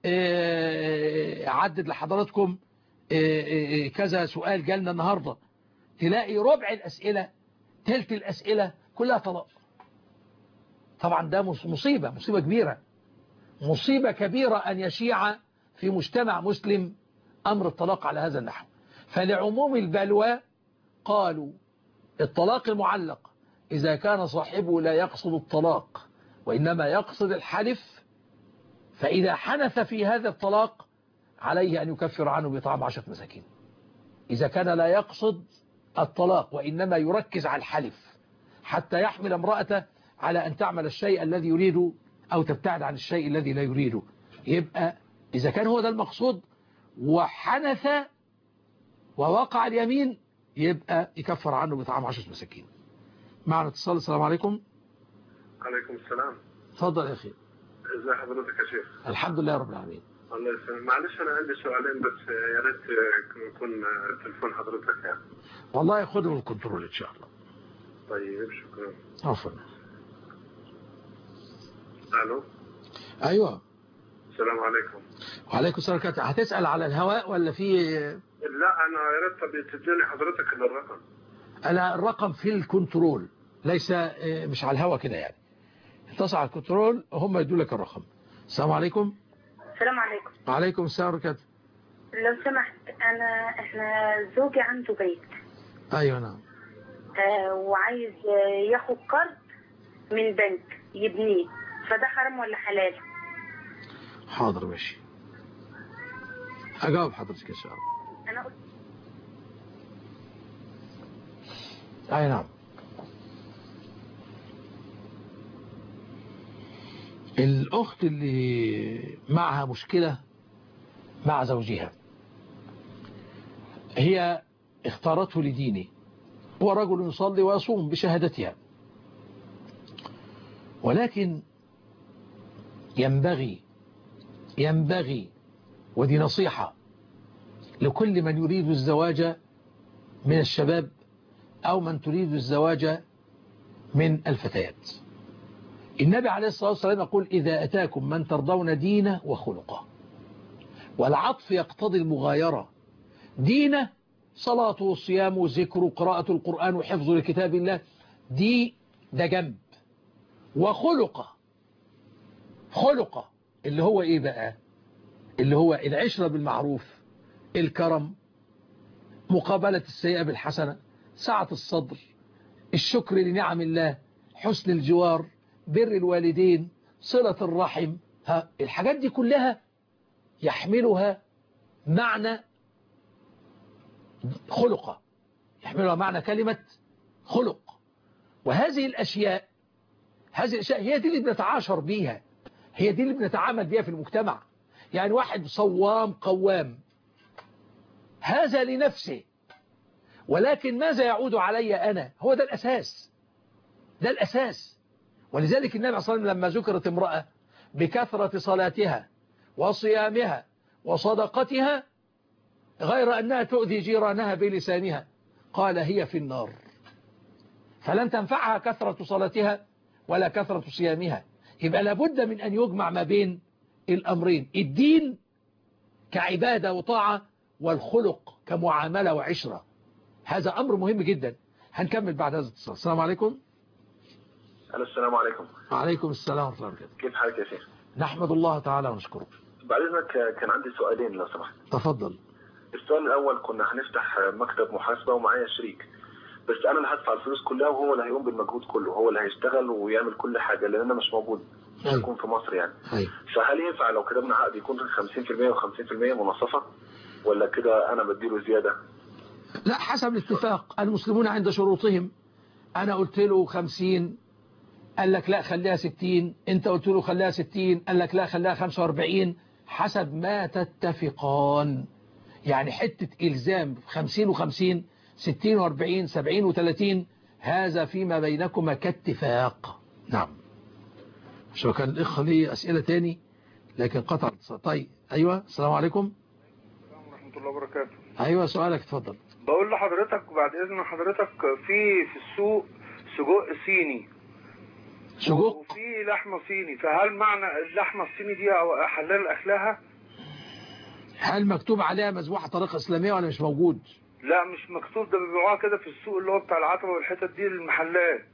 أعدد لحضراتكم كذا سؤال جالنا النهاردة، تلاقي ربع الأسئلة تلت الأسئلة كلها طلاق. طبعا ده مصيبة مصيبة كبيرة، مصيبة كبيرة أن يشيع في مجتمع مسلم أمر الطلاق على هذا النحو. فلعموم البلوى قالوا الطلاق المعلق إذا كان صاحبه لا يقصد الطلاق وإنما يقصد الحلف، فإذا حنث في هذا الطلاق عليه أن يكفر عنه بطعام عشرة مساكين. إذا كان لا يقصد الطلاق وإنما يركز على الحلف حتى يحمل امرأته على أن تعمل الشيء الذي يريده أو تبتعد عن الشيء الذي لا يريده، يبقى إذا كان هو ده المقصود وحنث ووقع اليمين يبقى يكفر عنه بطعام عشرة مساكين. معنا اتصال. السلام عليكم. عليكم السلام. اتفضل يا أخي. ازي حضرتك يا شيخ؟ الحمد لله رب العالمين. الله يسلمك. معلش أنا عندي سؤالين بس يا ريت يكون تليفون حضرتك يعني. والله خده من الكنترول إن شاء الله. طيب شكرا. عفوا. ألو. أيوه. السلام عليكم. وعليكم السلام. هتسأل على الهواء ولا في؟ لا أنا يا ريت طب تديني حضرتك الرقم. أنا الرقم في الكنترول ليس مش على الهواء كده يعني. اتصل على الكنترول هم يدوا لك الرقم. السلام عليكم. السلام عليكم. وعليكم السلام ورحمة الله. لو سمحت أنا إحنا زوجي عنده بيت. أيوة نعم. آه وعايز ياخد قرض من بنك يبنيه، فده حرام ولا حلال؟ حاضر ماشي. أجاوب حضرتك إن شاء الله. أنا قلت. أي نعم. الأخت اللي معها مشكلة مع زوجها هي اختارته لدينه، هو رجل يصلي ويصوم بشهادتها، ولكن ينبغي ينبغي ودي نصيحة لكل من يريد الزواج من الشباب أو من تريد الزواج من الفتيات. النبي عليه الصلاة والسلام يقول إذا أتاكم من ترضون دينه وخلقه، والعطف يقتضي المغايرة. دينه صلاته وصيامه وذكره وقراءة القرآن وحفظه لكتاب الله، دي ده جنب. وخلقه خلقه اللي هو إيه بقى؟ اللي هو العشرة بالمعروف، الكرم، مقابلة السيئة بالحسنة، سعة الصدر، الشكر لنعم الله، حسن الجوار، بر الوالدين، صلة الرحم. ها الحاجات دي كلها يحملها معنى خلقة، يحملها معنى كلمة خلق. وهذه الأشياء هذه الأشياء هي دي اللي بنتعاشر بيها، هي دي اللي بنتعامل بيها في المجتمع. يعني واحد صوام قوام هذا لنفسه، ولكن ماذا يعود علي أنا؟ هو ده الأساس، ده الأساس. ولذلك النبي صلى الله عليه وسلم لما ذكرت امرأة بكثرة صلاتها وصيامها وصدقتها غير أنها تؤذي جيرانها بلسانها قال هي في النار. فلن تنفعها كثرة صلاتها ولا كثرة صيامها. يبقى لابد من أن يجمع ما بين الأمرين، الدين كعبادة وطاعة والخلق كمعاملة وعشرة. هذا أمر مهم جدا. هنكمل بعد هذا الاتصال. السلام عليكم. السلام عليكم. وعليكم السلام ورحمة الله وبركاته. كيف حالك يا شيخ؟ نحمد الله تعالى ونشكره. بعد إذنك كان عندي سؤالين لو سمحت. تفضل. السؤال الأول، كنا هنفتح مكتب محاسبة ومعايا شريك، بس أنا اللي هدفع الفلوس كلها وهو اللي هيقوم بالمجهود كله، هو اللي هيشتغل ويعمل كل حاجة لأن أنا مش موجود، مش هكون في مصر يعني. أيوة. فهل ينفع لو كتبنا عقد يكون خمسين في المية وخمسين في المية مناصفة، ولا كده أنا بديله زيادة؟ لا، حسب الاتفاق. المسلمون عند شروطهم. أنا قلت له خمسين، قال لك لا خليها ستين، أنت قلت له خليها ستين، قال لك لا خليها خمسة وأربعين، حسب ما تتفقان. يعني حتة إلزام خمسين وخمسين، ستين وأربعين، سبعين وثلاثين، هذا فيما بينكما كاتفاق. نعم. شو كان الإخ لي أسئلة تاني لكن قطع. طيب أيوة، السلام عليكم. السلام ورحمة الله وبركاته. أيوة سؤالك اتفضل. بقول لحضرتك بعد إذن حضرتك، في في السوق سجق صيني، سجق وفي لحمة صيني، فهل معنى اللحمة الصيني دي أو حلال أكلها؟ هل مكتوب عليها مذبوحة طريقة إسلامية ولا مش موجود؟ لا مش مكتوب، ده بيبيعوها كده في السوق اللي هو بتاع العتبة والحتت دي للمحلات،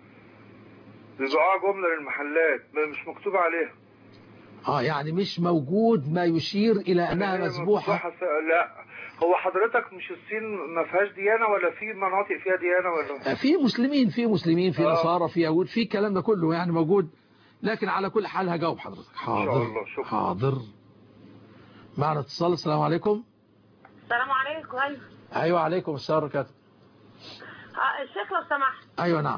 بيبيعوها جملة للمحلات، مش مكتوب عليها. اه يعني مش موجود ما يشير إلى أنها مذبوحة. لا، هو حضرتك مش الصين ما فيهاش ديانة، ولا في مناطق فيها ديانة، ولا في مسلمين في مسلمين في آه. نصارى في يهود، في الكلام ده كله يعني موجود. لكن على كل حال هجاوب حضرتك. حاضر. إن شاء الله. شكرا. حاضر. معنا اتصال. السلام عليكم. السلام عليكم. ايوه ايوه عليكم السلام ورحمة. آه الشيخ لو سمحت. ايوه نعم.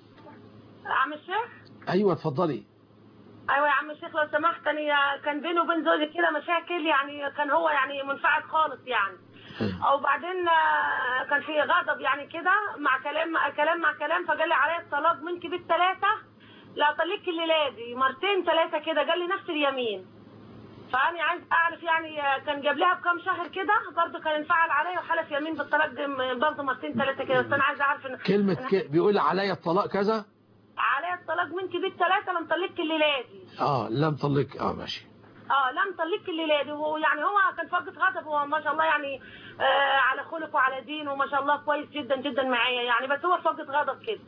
عم الشيخ. ايوه اتفضلي. ايوه يا عم الشيخ لو سمحت، انا كان بيني وبين زوجي كده مشاكل، يعني كان هو يعني منفعل خالص يعني، او بعدين كان في غضب يعني كده، مع كلام مع كلام مع كلام، فقال لي عليا الطلاق منك بالثلاثه، لا طلقك الليله دي مرتين ثلاثه كده، قال لي نفس اليمين. فانا عايز اعرف يعني كان جاب لها بكام شهر كده برضه كان انفعل عليا وحلف يمين بالطلاق برضه مرتين ثلاثه كده، بس انا عايز اعرف ان كلمه ك... بيقول عليا الطلاق كذا، عليا الطلاق منك بالثلاثه، لم طلقك الليله دي. اه لم طلق. اه ماشي. اه لم طلقك الليله دي، وهو يعني هو كان فاقد غضب، هو ما شاء الله يعني آه على خلق وعلى دين وما شاء الله كويس جدا جدا معايا يعني، بس هو فاقد غضب كده.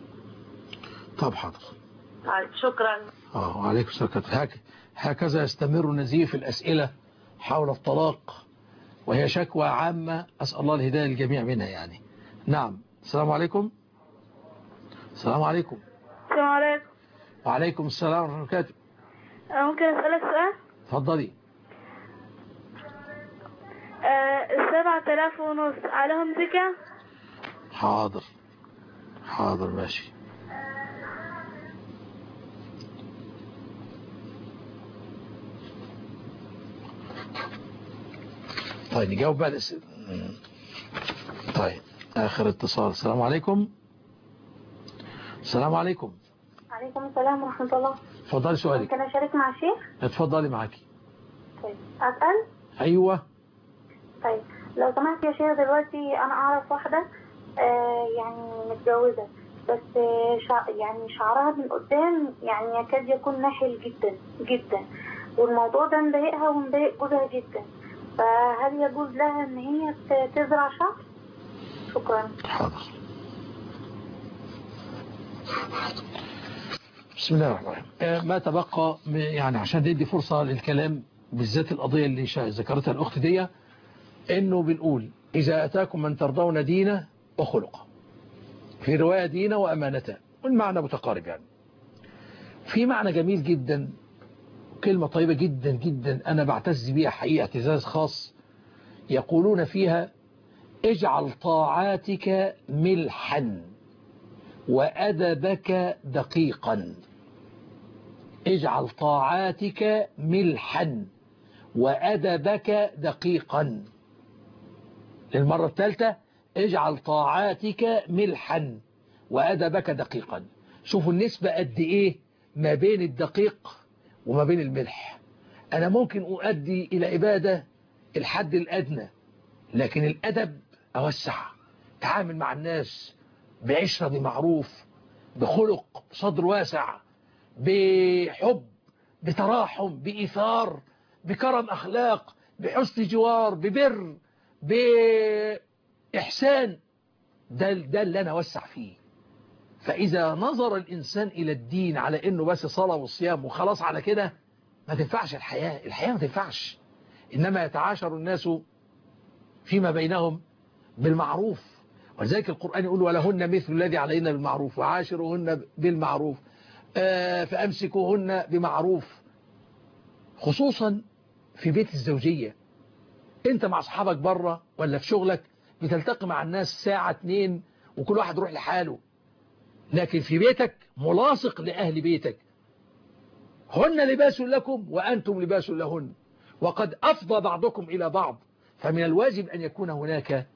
طب حاضر. طيب شكرا. اه وعليكم السلام. هك... هكذا يستمر نزيف الأسئلة حول الطلاق، وهي شكوى عامة، أسأل الله الهداية للجميع منها يعني. نعم. السلام عليكم. السلام عليكم. السلام عليكم. وعليكم السلام ورحمة الله وبركاته. ممكن أسألك سؤال؟ اتفضلي. آه السبعة آلاف ونص عليهم زكاة؟ حاضر. حاضر ماشي. طيب نجاوب بقى الأسئلة. طيب آخر اتصال. السلام عليكم. السلام عليكم. عليكم السلام ورحمة الله. اتفضلي سؤالك. ممكن أشارك مع الشيخ؟ اتفضلي معاكي. طيب أسأل؟ أيوة. طيب لو سمحت يا شيخ، دلوقتي أنا أعرف واحدة آه يعني متجوزة، بس آه شع يعني شعرها من قدام يعني يكاد يكون ناحل جدا جدا، والموضوع ده مضايقها ومضايق جوزها جدا، فهل يجوز لها ان هي تزرع شعر؟ شكرا. حاضر. بسم الله الرحمن الرحيم. ما تبقى يعني عشان ندي فرصة للكلام بالذات القضية اللي ذكرتها الأخت دي، إنه بنقول إذا أتاكم من ترضون دينه وخلقه، في رواية دينه وأمانته، والمعنى متقارب يعني. في معنى جميل جدا، كلمة طيبة جدا جدا أنا بعتز بيها حقيقة اعتزاز خاص، يقولون فيها اجعل طاعاتك ملحا وأدبك دقيقا. اجعل طاعاتك ملحا وأدبك دقيقا. للمرة الثالثة اجعل طاعاتك ملحا وأدبك دقيقا. شوفوا النسبة قد إيه ما بين الدقيق وما بين الملح. أنا ممكن أؤدي إلى عبادة الحد الأدنى، لكن الأدب أوسع، تعامل مع الناس بعشرة بمعروف، بخلق، بصدر واسع، بحب، بتراحم، بإيثار، بكرم أخلاق، بحسن جوار، ببر، بإحسان. ده, ده اللي أنا أوسع فيه. فإذا نظر الإنسان إلى الدين على إنه بس صلاة والصيام وخلاص على كده ما تنفعش الحياة. الحياة ما تنفعش. إنما يتعاشر الناس فيما بينهم بالمعروف. ولذلك القرآن يقول ولهن مثل الذي علينا بالمعروف وعاشرهن بالمعروف آه فأمسكوهن بمعروف. خصوصا في بيت الزوجية، انت مع اصحابك بره ولا في شغلك بتلتقي مع الناس ساعة اتنين وكل واحد يروح لحاله، لكن في بيتك ملاصق لأهل بيتك. هن لباس لكم وأنتم لباس لهن وقد أفضى بعضكم إلى بعض، فمن الواجب أن يكون هناك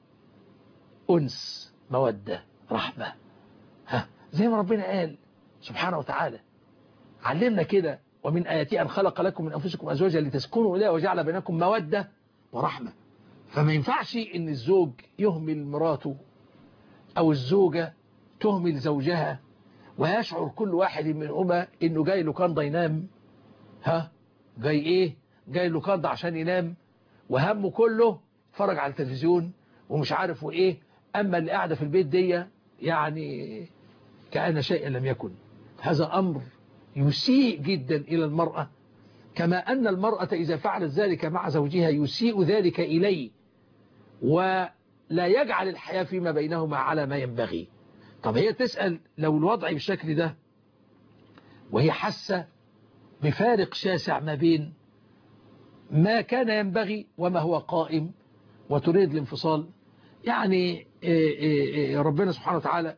أنس مودة رحمة. ها زي ما ربنا قال سبحانه وتعالى علمنا كده ومن آياته أن خلق لكم من أنفسكم أزواجا لتسكنوا إليها وجعل بينكم مودة ورحمة. فما ينفعش إن الزوج يهمل مراته أو الزوجة تهمل زوجها ويشعر كل واحد منهما إنه جاي له كندا ينام. ها جاي إيه؟ جاي له كندا عشان ينام وهمه كله فرج على التلفزيون ومش عارف وإيه. أما اللي قاعدة في البيت دي يعني كأن شيئا لم يكن. هذا أمر يسيء جدا إلى المرأة، كما أن المرأة إذا فعلت ذلك مع زوجها يسيء ذلك إليه ولا يجعل الحياة فيما بينهما على ما ينبغي. طب هي تسأل لو الوضع بالشكل ده وهي حاسة بفارق شاسع ما بين ما كان ينبغي وما هو قائم وتريد الانفصال، يعني ربنا سبحانه وتعالى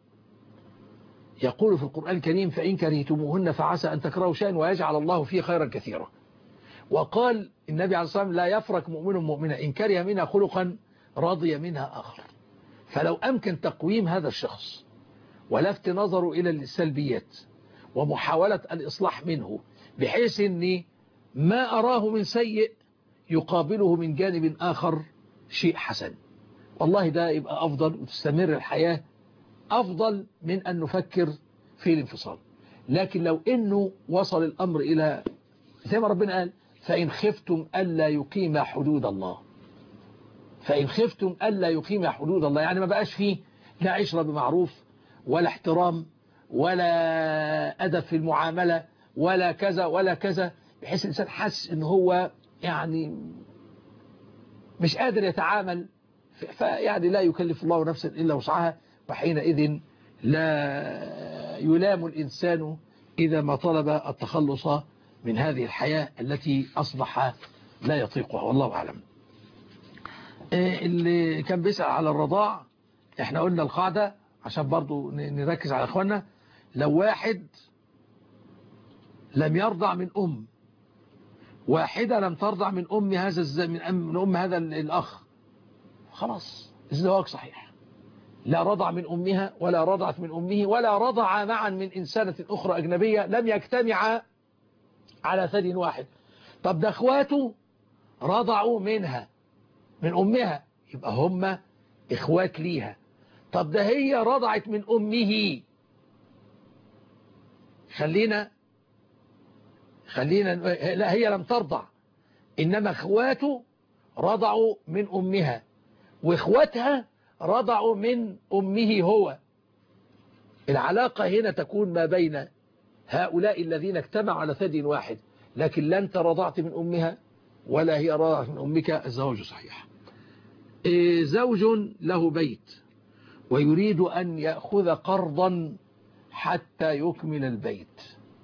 يقول في القرآن الكريم فإن كرهتموهن فعسى أن تكرهوا شيئا ويجعل الله فيه خيرا كثيرا. وقال النبي عليه الصلاة والسلام لا يفرق مؤمن مؤمنة إن كره منها خلقا رضي منها آخر. فلو أمكن تقويم هذا الشخص ولفت نظره إلى السلبيات ومحاولة الإصلاح منه بحيث أن ما أراه من سيء يقابله من جانب آخر شيء حسن، والله ده يبقى أفضل وتستمر الحياة أفضل من أن نفكر في الانفصال. لكن لو أنه وصل الأمر إلى زي ما ربنا قال فإن خفتم ألا يقيم حدود الله، فإن خفتم ألا يقيم حدود الله، يعني ما بقاش فيه لا عشرة بمعروف ولا احترام ولا أدب في المعاملة ولا كذا ولا كذا، بحيث الإنسان حس إن هو يعني مش قادر يتعامل، فيعني لا يكلف الله نفسا إلا وسعها، وحينئذ لا يلام الإنسان إذا ما طلب التخلص من هذه الحياة التي أصبح لا يطيقها، والله أعلم. اللي كان بيسأل على الرضاع، احنا قلنا القاعدة عشان برضو نركز على أخوانا، لو واحد لم يرضع من أم، واحدة لم ترضع من أم هذا الز... من أم من أم هذا الأخ، خلاص الزواج صحيح، لا رضع من أمها ولا رضعت من أمه ولا رضع معا من إنسانة أخرى أجنبية، لم يجتمعا على ثدي واحد. طب ده أخواته رضعوا منها من أمها، يبقى هم إخوات ليها. طب ده هي رضعت من أمه، خلينا خلينا لا هي لم ترضع، إنما إخواته رضعوا من أمها وإخواتها رضعوا من أمه هو. العلاقة هنا تكون ما بين هؤلاء الذين اجتمعوا على ثدي واحد، لكن لا أنت رضعت من أمها ولا هي رضعت من أمك، الزواج صحيح. زوج له بيت ويريد أن يأخذ قرضا حتى يكمل البيت.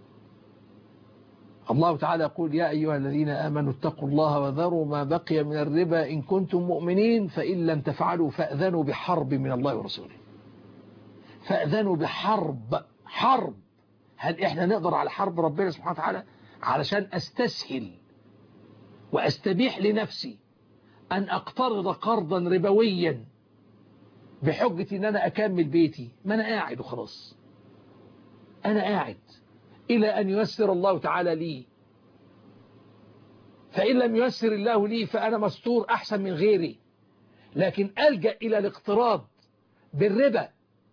الله تعالى يقول يا أيها الذين آمنوا اتقوا الله وذروا ما بقي من الربا إن كنتم مؤمنين فإن لم تفعلوا فأذنوا بحرب من الله ورسوله. فأذنوا بحرب، حرب. هل إحنا نقدر على حرب ربنا سبحانه وتعالى علشان أستسهل وأستبيح لنفسي أن أقترض قرضا ربويا بحجة أن أنا أكمل بيتي؟ ما أنا قاعد وخلاص، أنا قاعد إلى أن ييسر الله تعالى لي، فإن لم ييسر الله لي فأنا مستور أحسن من غيري. لكن ألجأ إلى الاقتراض بالربا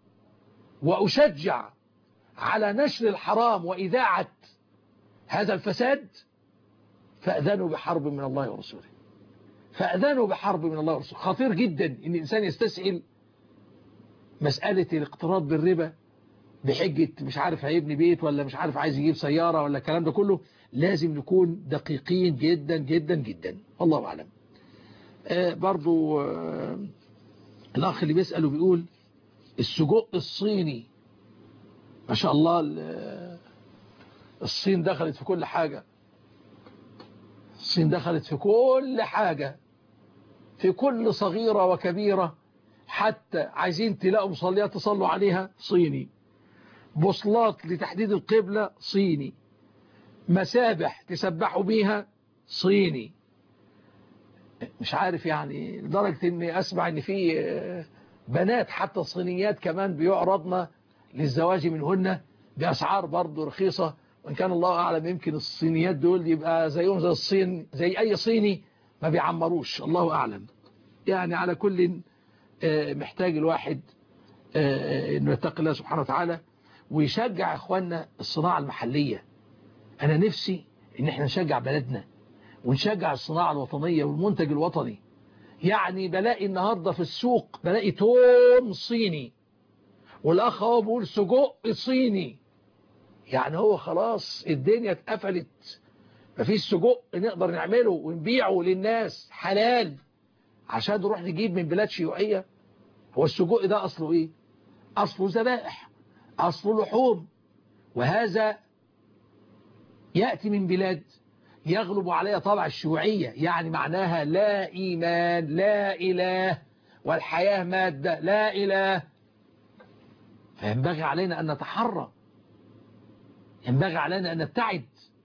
وأشجع على نشر الحرام وإذاعة هذا الفساد، فأذنوا بحرب من الله ورسوله. فأذنوا بحرب من الله ورسوله. خطير جدا إن الإنسان يستسهل مسألة الاقتراض بالربا بحجة مش عارف هيبني بيت ولا مش عارف عايز يجيب سيارة ولا الكلام ده كله. لازم نكون دقيقين جدا جدا جدا. الله أعلم. آه برضو آه الأخ اللي بيسأله بيقول السجق الصيني ما شاء الله الصين دخلت في كل حاجة. الصين دخلت في كل حاجة، في كل صغيرة وكبيرة، حتى عايزين تلاقوا مصليات تصلوا عليها صيني، بوصلات لتحديد القبلة صيني، مسابح تسبحوا بيها صيني. مش عارف يعني لدرجة اني اسمع ان في بنات حتى صينيات كمان بيعرضنا للزواج منهن بأسعار برضه رخيصة، وإن كان الله أعلم يمكن الصينيات دول يبقى زيهم زي الصين، زي أي صيني ما بيعمروش، الله أعلم. يعني على كل محتاج الواحد إنه يتقي الله سبحانه وتعالى ويشجع إخواننا الصناعة المحلية. أنا نفسي إن احنا نشجع بلدنا ونشجع الصناعة الوطنية والمنتج الوطني. يعني بلاقي النهاردة في السوق بلاقي توم صيني، والأخ هو بيقول سجق صيني. يعني هو خلاص الدنيا اتقفلت، مفيش سجق نقدر نعمله ونبيعه للناس حلال عشان نروح نجيب من بلاد شيوعية. هو السجق ده أصله إيه؟ أصله ذبائح، أصله لحوم، وهذا يأتي من بلاد يغلب عليها طبع الشيوعية، يعني معناها لا إيمان، لا إله، والحياة مادة، لا إله. فينبغي علينا أن نتحرى، ينبغي علينا أن نبتعد.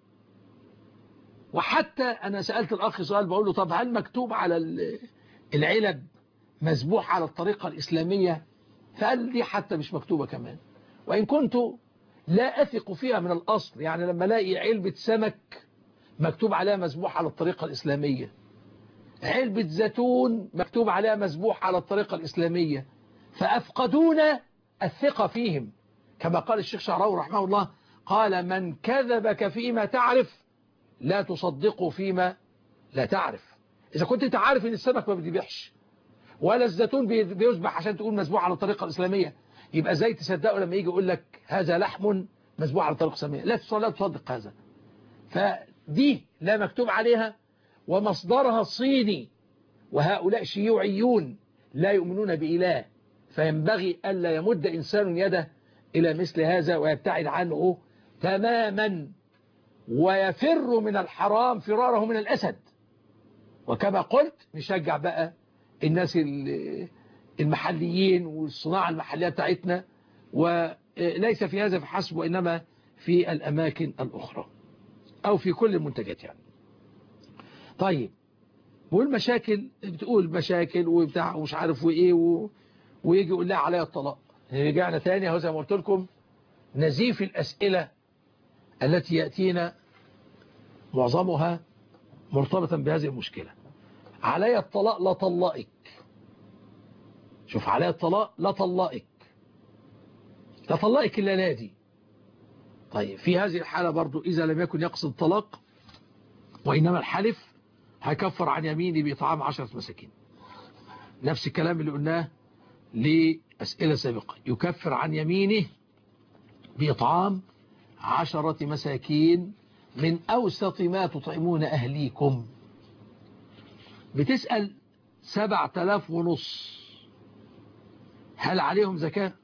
وحتى أنا سألت الأخ سؤال بقول له طب هل مكتوب على العلب مذبوح على الطريقة الإسلامية؟ فقال لي حتى مش مكتوبة كمان، وإن كنت لا أثق فيها من الأصل. يعني لما الاقي علبة سمك مكتوب عليها مذبوح على الطريقة الإسلامية، علبة زيتون مكتوب عليها مذبوح على الطريقة الإسلامية، فأفقدونا الثقة فيهم. كما قال الشيخ شعراوي رحمه الله، قال من كذبك فيما تعرف لا تصدقه فيما لا تعرف. إذا كنت انت عارف ان السمك ما بيذبحش ولا الزيتون بيذبح عشان تقول مذبوح على الطريقة الإسلامية، يبقى ازاي تصدقه لما يجي يقول لك هذا لحم مذبوح على الطريقة الإسلامية؟ لا تصدق هذا. فدي لا مكتوب عليها ومصدرها صيني، وهؤلاء شيوعيون لا يؤمنون بإله. فينبغي ألا يمد إنسان يده إلى مثل هذا ويبتعد عنه تماما، ويفر من الحرام فراره من الأسد. وكما قلت نشجع بقى الناس المحليين والصناعة المحلية بتاعتنا، وليس في هذا فحسب وإنما في الأماكن الأخرى أو في كل المنتجات يعني. طيب، والمشاكل بتقول مشاكل وبتاع ومش عارف وإيه و... ويجي يقول لها عليها الطلاق. رجعنا تاني اهو زي ما قلت لكم، نزيف الأسئلة التي يأتينا معظمها مرتبطا بهذه المشكلة. علي الطلاق لا طلقك. شوف، علي الطلاق لا طلقك، لا طلقك إلا نادي. طيب في هذه الحالة برضو إذا لم يكن يقصد الطلاق وإنما الحلف، هيكفر عن يمينه بإطعام عشرة مساكين. نفس الكلام اللي قلناه لأسئلة سابقة، يكفر عن يمينه بإطعام عشرة مساكين من أوسط ما تطعمون أهليكم. بتسأل سبعة آلاف ونص، هل عليهم زكاة؟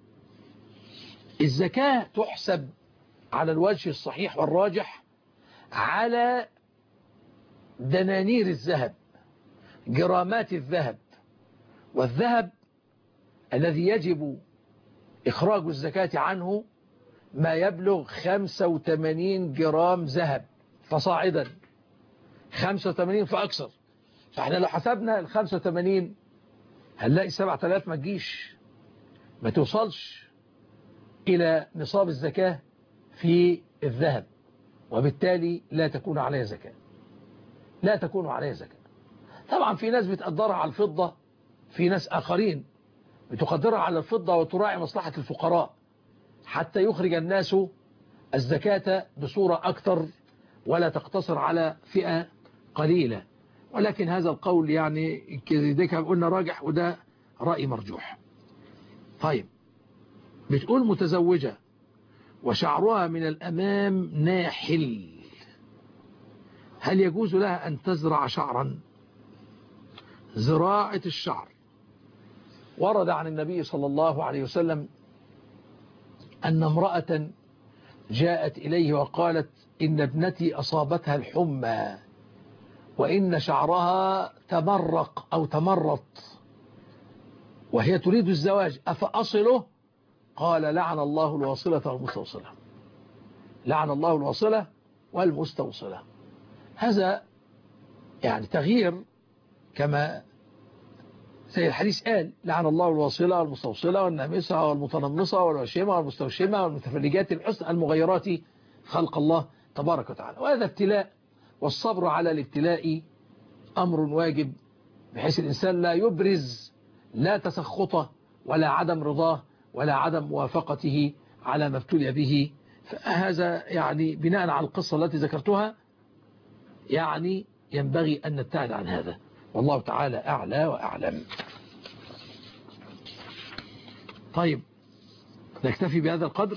الزكاة تحسب على الوجه الصحيح والراجح على دنانير الذهب، جرامات الذهب. والذهب الذي يجب إخراج الزكاة عنه ما يبلغ خمسة وثمانين جرام ذهب فصاعدا، خمسة وثمانين فأكثر. فاحنا لو حسبنا ال خمسة وثمانين هنلاقي سبعة آلاف ما تجيش، ما توصلش إلى نصاب الزكاة في الذهب، وبالتالي لا تكون عليه زكاة، لا تكون عليه زكاة. طبعا في ناس بتقدرها على الفضة، في ناس آخرين بتقدرها على الفضة وتراعي مصلحة الفقراء حتى يخرج الناس الزكاة بصورة أكثر ولا تقتصر على فئة قليلة. ولكن هذا القول يعني كذلك قلنا راجح، وده رأي مرجوح. طيب، بتقول متزوجة وشعرها من الأمام ناحل، هل يجوز لها أن تزرع شعرا؟ زراعة الشعر ورد عن النبي صلى الله عليه وسلم أن امرأة جاءت إليه وقالت إن ابنتي أصابتها الحمى وإن شعرها تمرق أو تمرط وهي تريد الزواج، أفأصله؟ قال لعن الله الواصلة والمستوصلة، لعن الله الواصلة والمستوصلة. هذا يعني تغيير، كما زي الحديث قال لعن الله الواصلة والمستوصلة والنامصة والمتنمصة والواشمة والمستوشمة والمتفلجات الحسن المغيرات خلق الله تبارك وتعالى. وهذا ابتلاء، والصبر على الابتلاء أمر واجب، بحيث الإنسان لا يبرز لا تسخطه ولا عدم رضاه ولا عدم موافقته على ما ابتلي به. فهذا يعني بناء على القصة التي ذكرتها يعني ينبغي أن نبتعد عن هذا، والله تعالى أعلى وأعلم. طيب نكتفي بهذا القدر،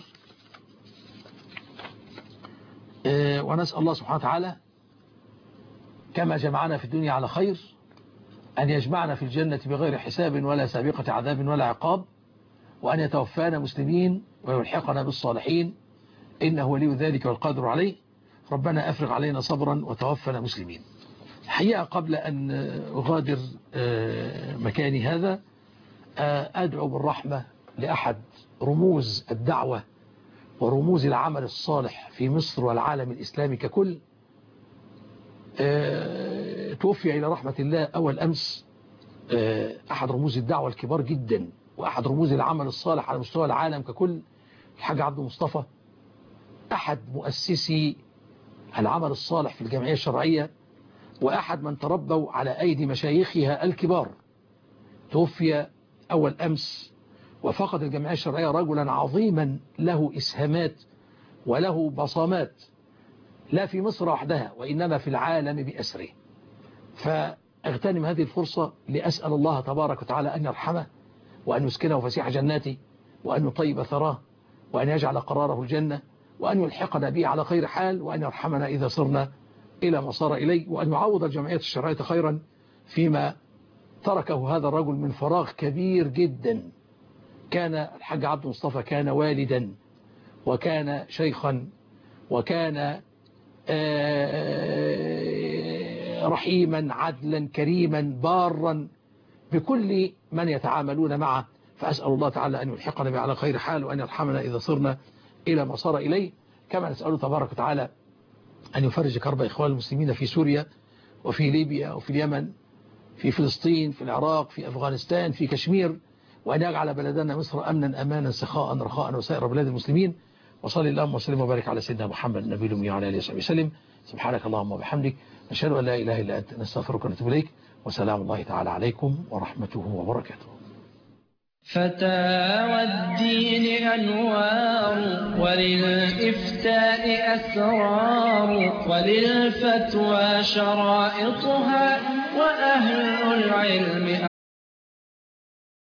أه ونسأل الله سبحانه وتعالى كما جمعنا في الدنيا على خير أن يجمعنا في الجنة بغير حساب ولا سابقة عذاب ولا عقاب، وأن يتوفانا مسلمين ويلحقنا بالصالحين، إنه ولي ذلك والقادر عليه. ربنا أفرغ علينا صبرا وتوفنا مسلمين. الحقيقة قبل أن أغادر مكاني هذا أدعو بالرحمة لأحد رموز الدعوة ورموز العمل الصالح في مصر والعالم الإسلامي ككل. توفي إلى رحمة الله أول أمس أحد رموز الدعوة الكبار جدا وأحد رموز العمل الصالح على مستوى العالم ككل، الحاج عبد المصطفى، أحد مؤسسي العمل الصالح في الجمعية الشرعية وأحد من تربوا على أيدي مشايخها الكبار. توفي أول أمس، وفقد الجمعية الشرعية رجلا عظيما له إسهامات وله بصمات لا في مصر وحدها وإنما في العالم بأسره. فاغتنم هذه الفرصة لأسأل الله تبارك وتعالى أن يرحمه وأن يسكنه فسيح جناته وأن يطيب ثراه وأن يجعل قراره الجنة وأن يلحقنا به على خير حال وأن يرحمنا إذا صرنا إلى ما صار إليه، وأن يعوض الجمعية الشرعية خيرا فيما تركه هذا الرجل من فراغ كبير جدا. كان الحاج عبد المصطفى كان والدا وكان شيخا وكان رحيما عدلا كريما بارا بكل من يتعاملون معه. فأسأل الله تعالى أن يلحقنا به على خير حال وأن يرحمنا إذا صرنا إلى ما صار إليه. كما نسأله تبارك وتعالى أن يفرج كرب إخوان المسلمين في سوريا وفي ليبيا وفي اليمن، في فلسطين، في العراق، في أفغانستان، في كشمير، وأن يجعل بلدنا مصر أمنا أمانا سخاء رخاء وسائر بلاد المسلمين. وصلي اللهم وسلم وبارك على سيدنا محمد النبي الأمي وعلى آله وصحبه وسلم. سبحانك اللهم وبحمدك، نشهد أن لا إله إلا أنت، نستغفرك ونتوب إليك، وسلام الله تعالى عليكم ورحمته وبركاته. فتاوى الدين أنوار وللإفتاء أسرار وللفتوى شرائطها وأهل العلم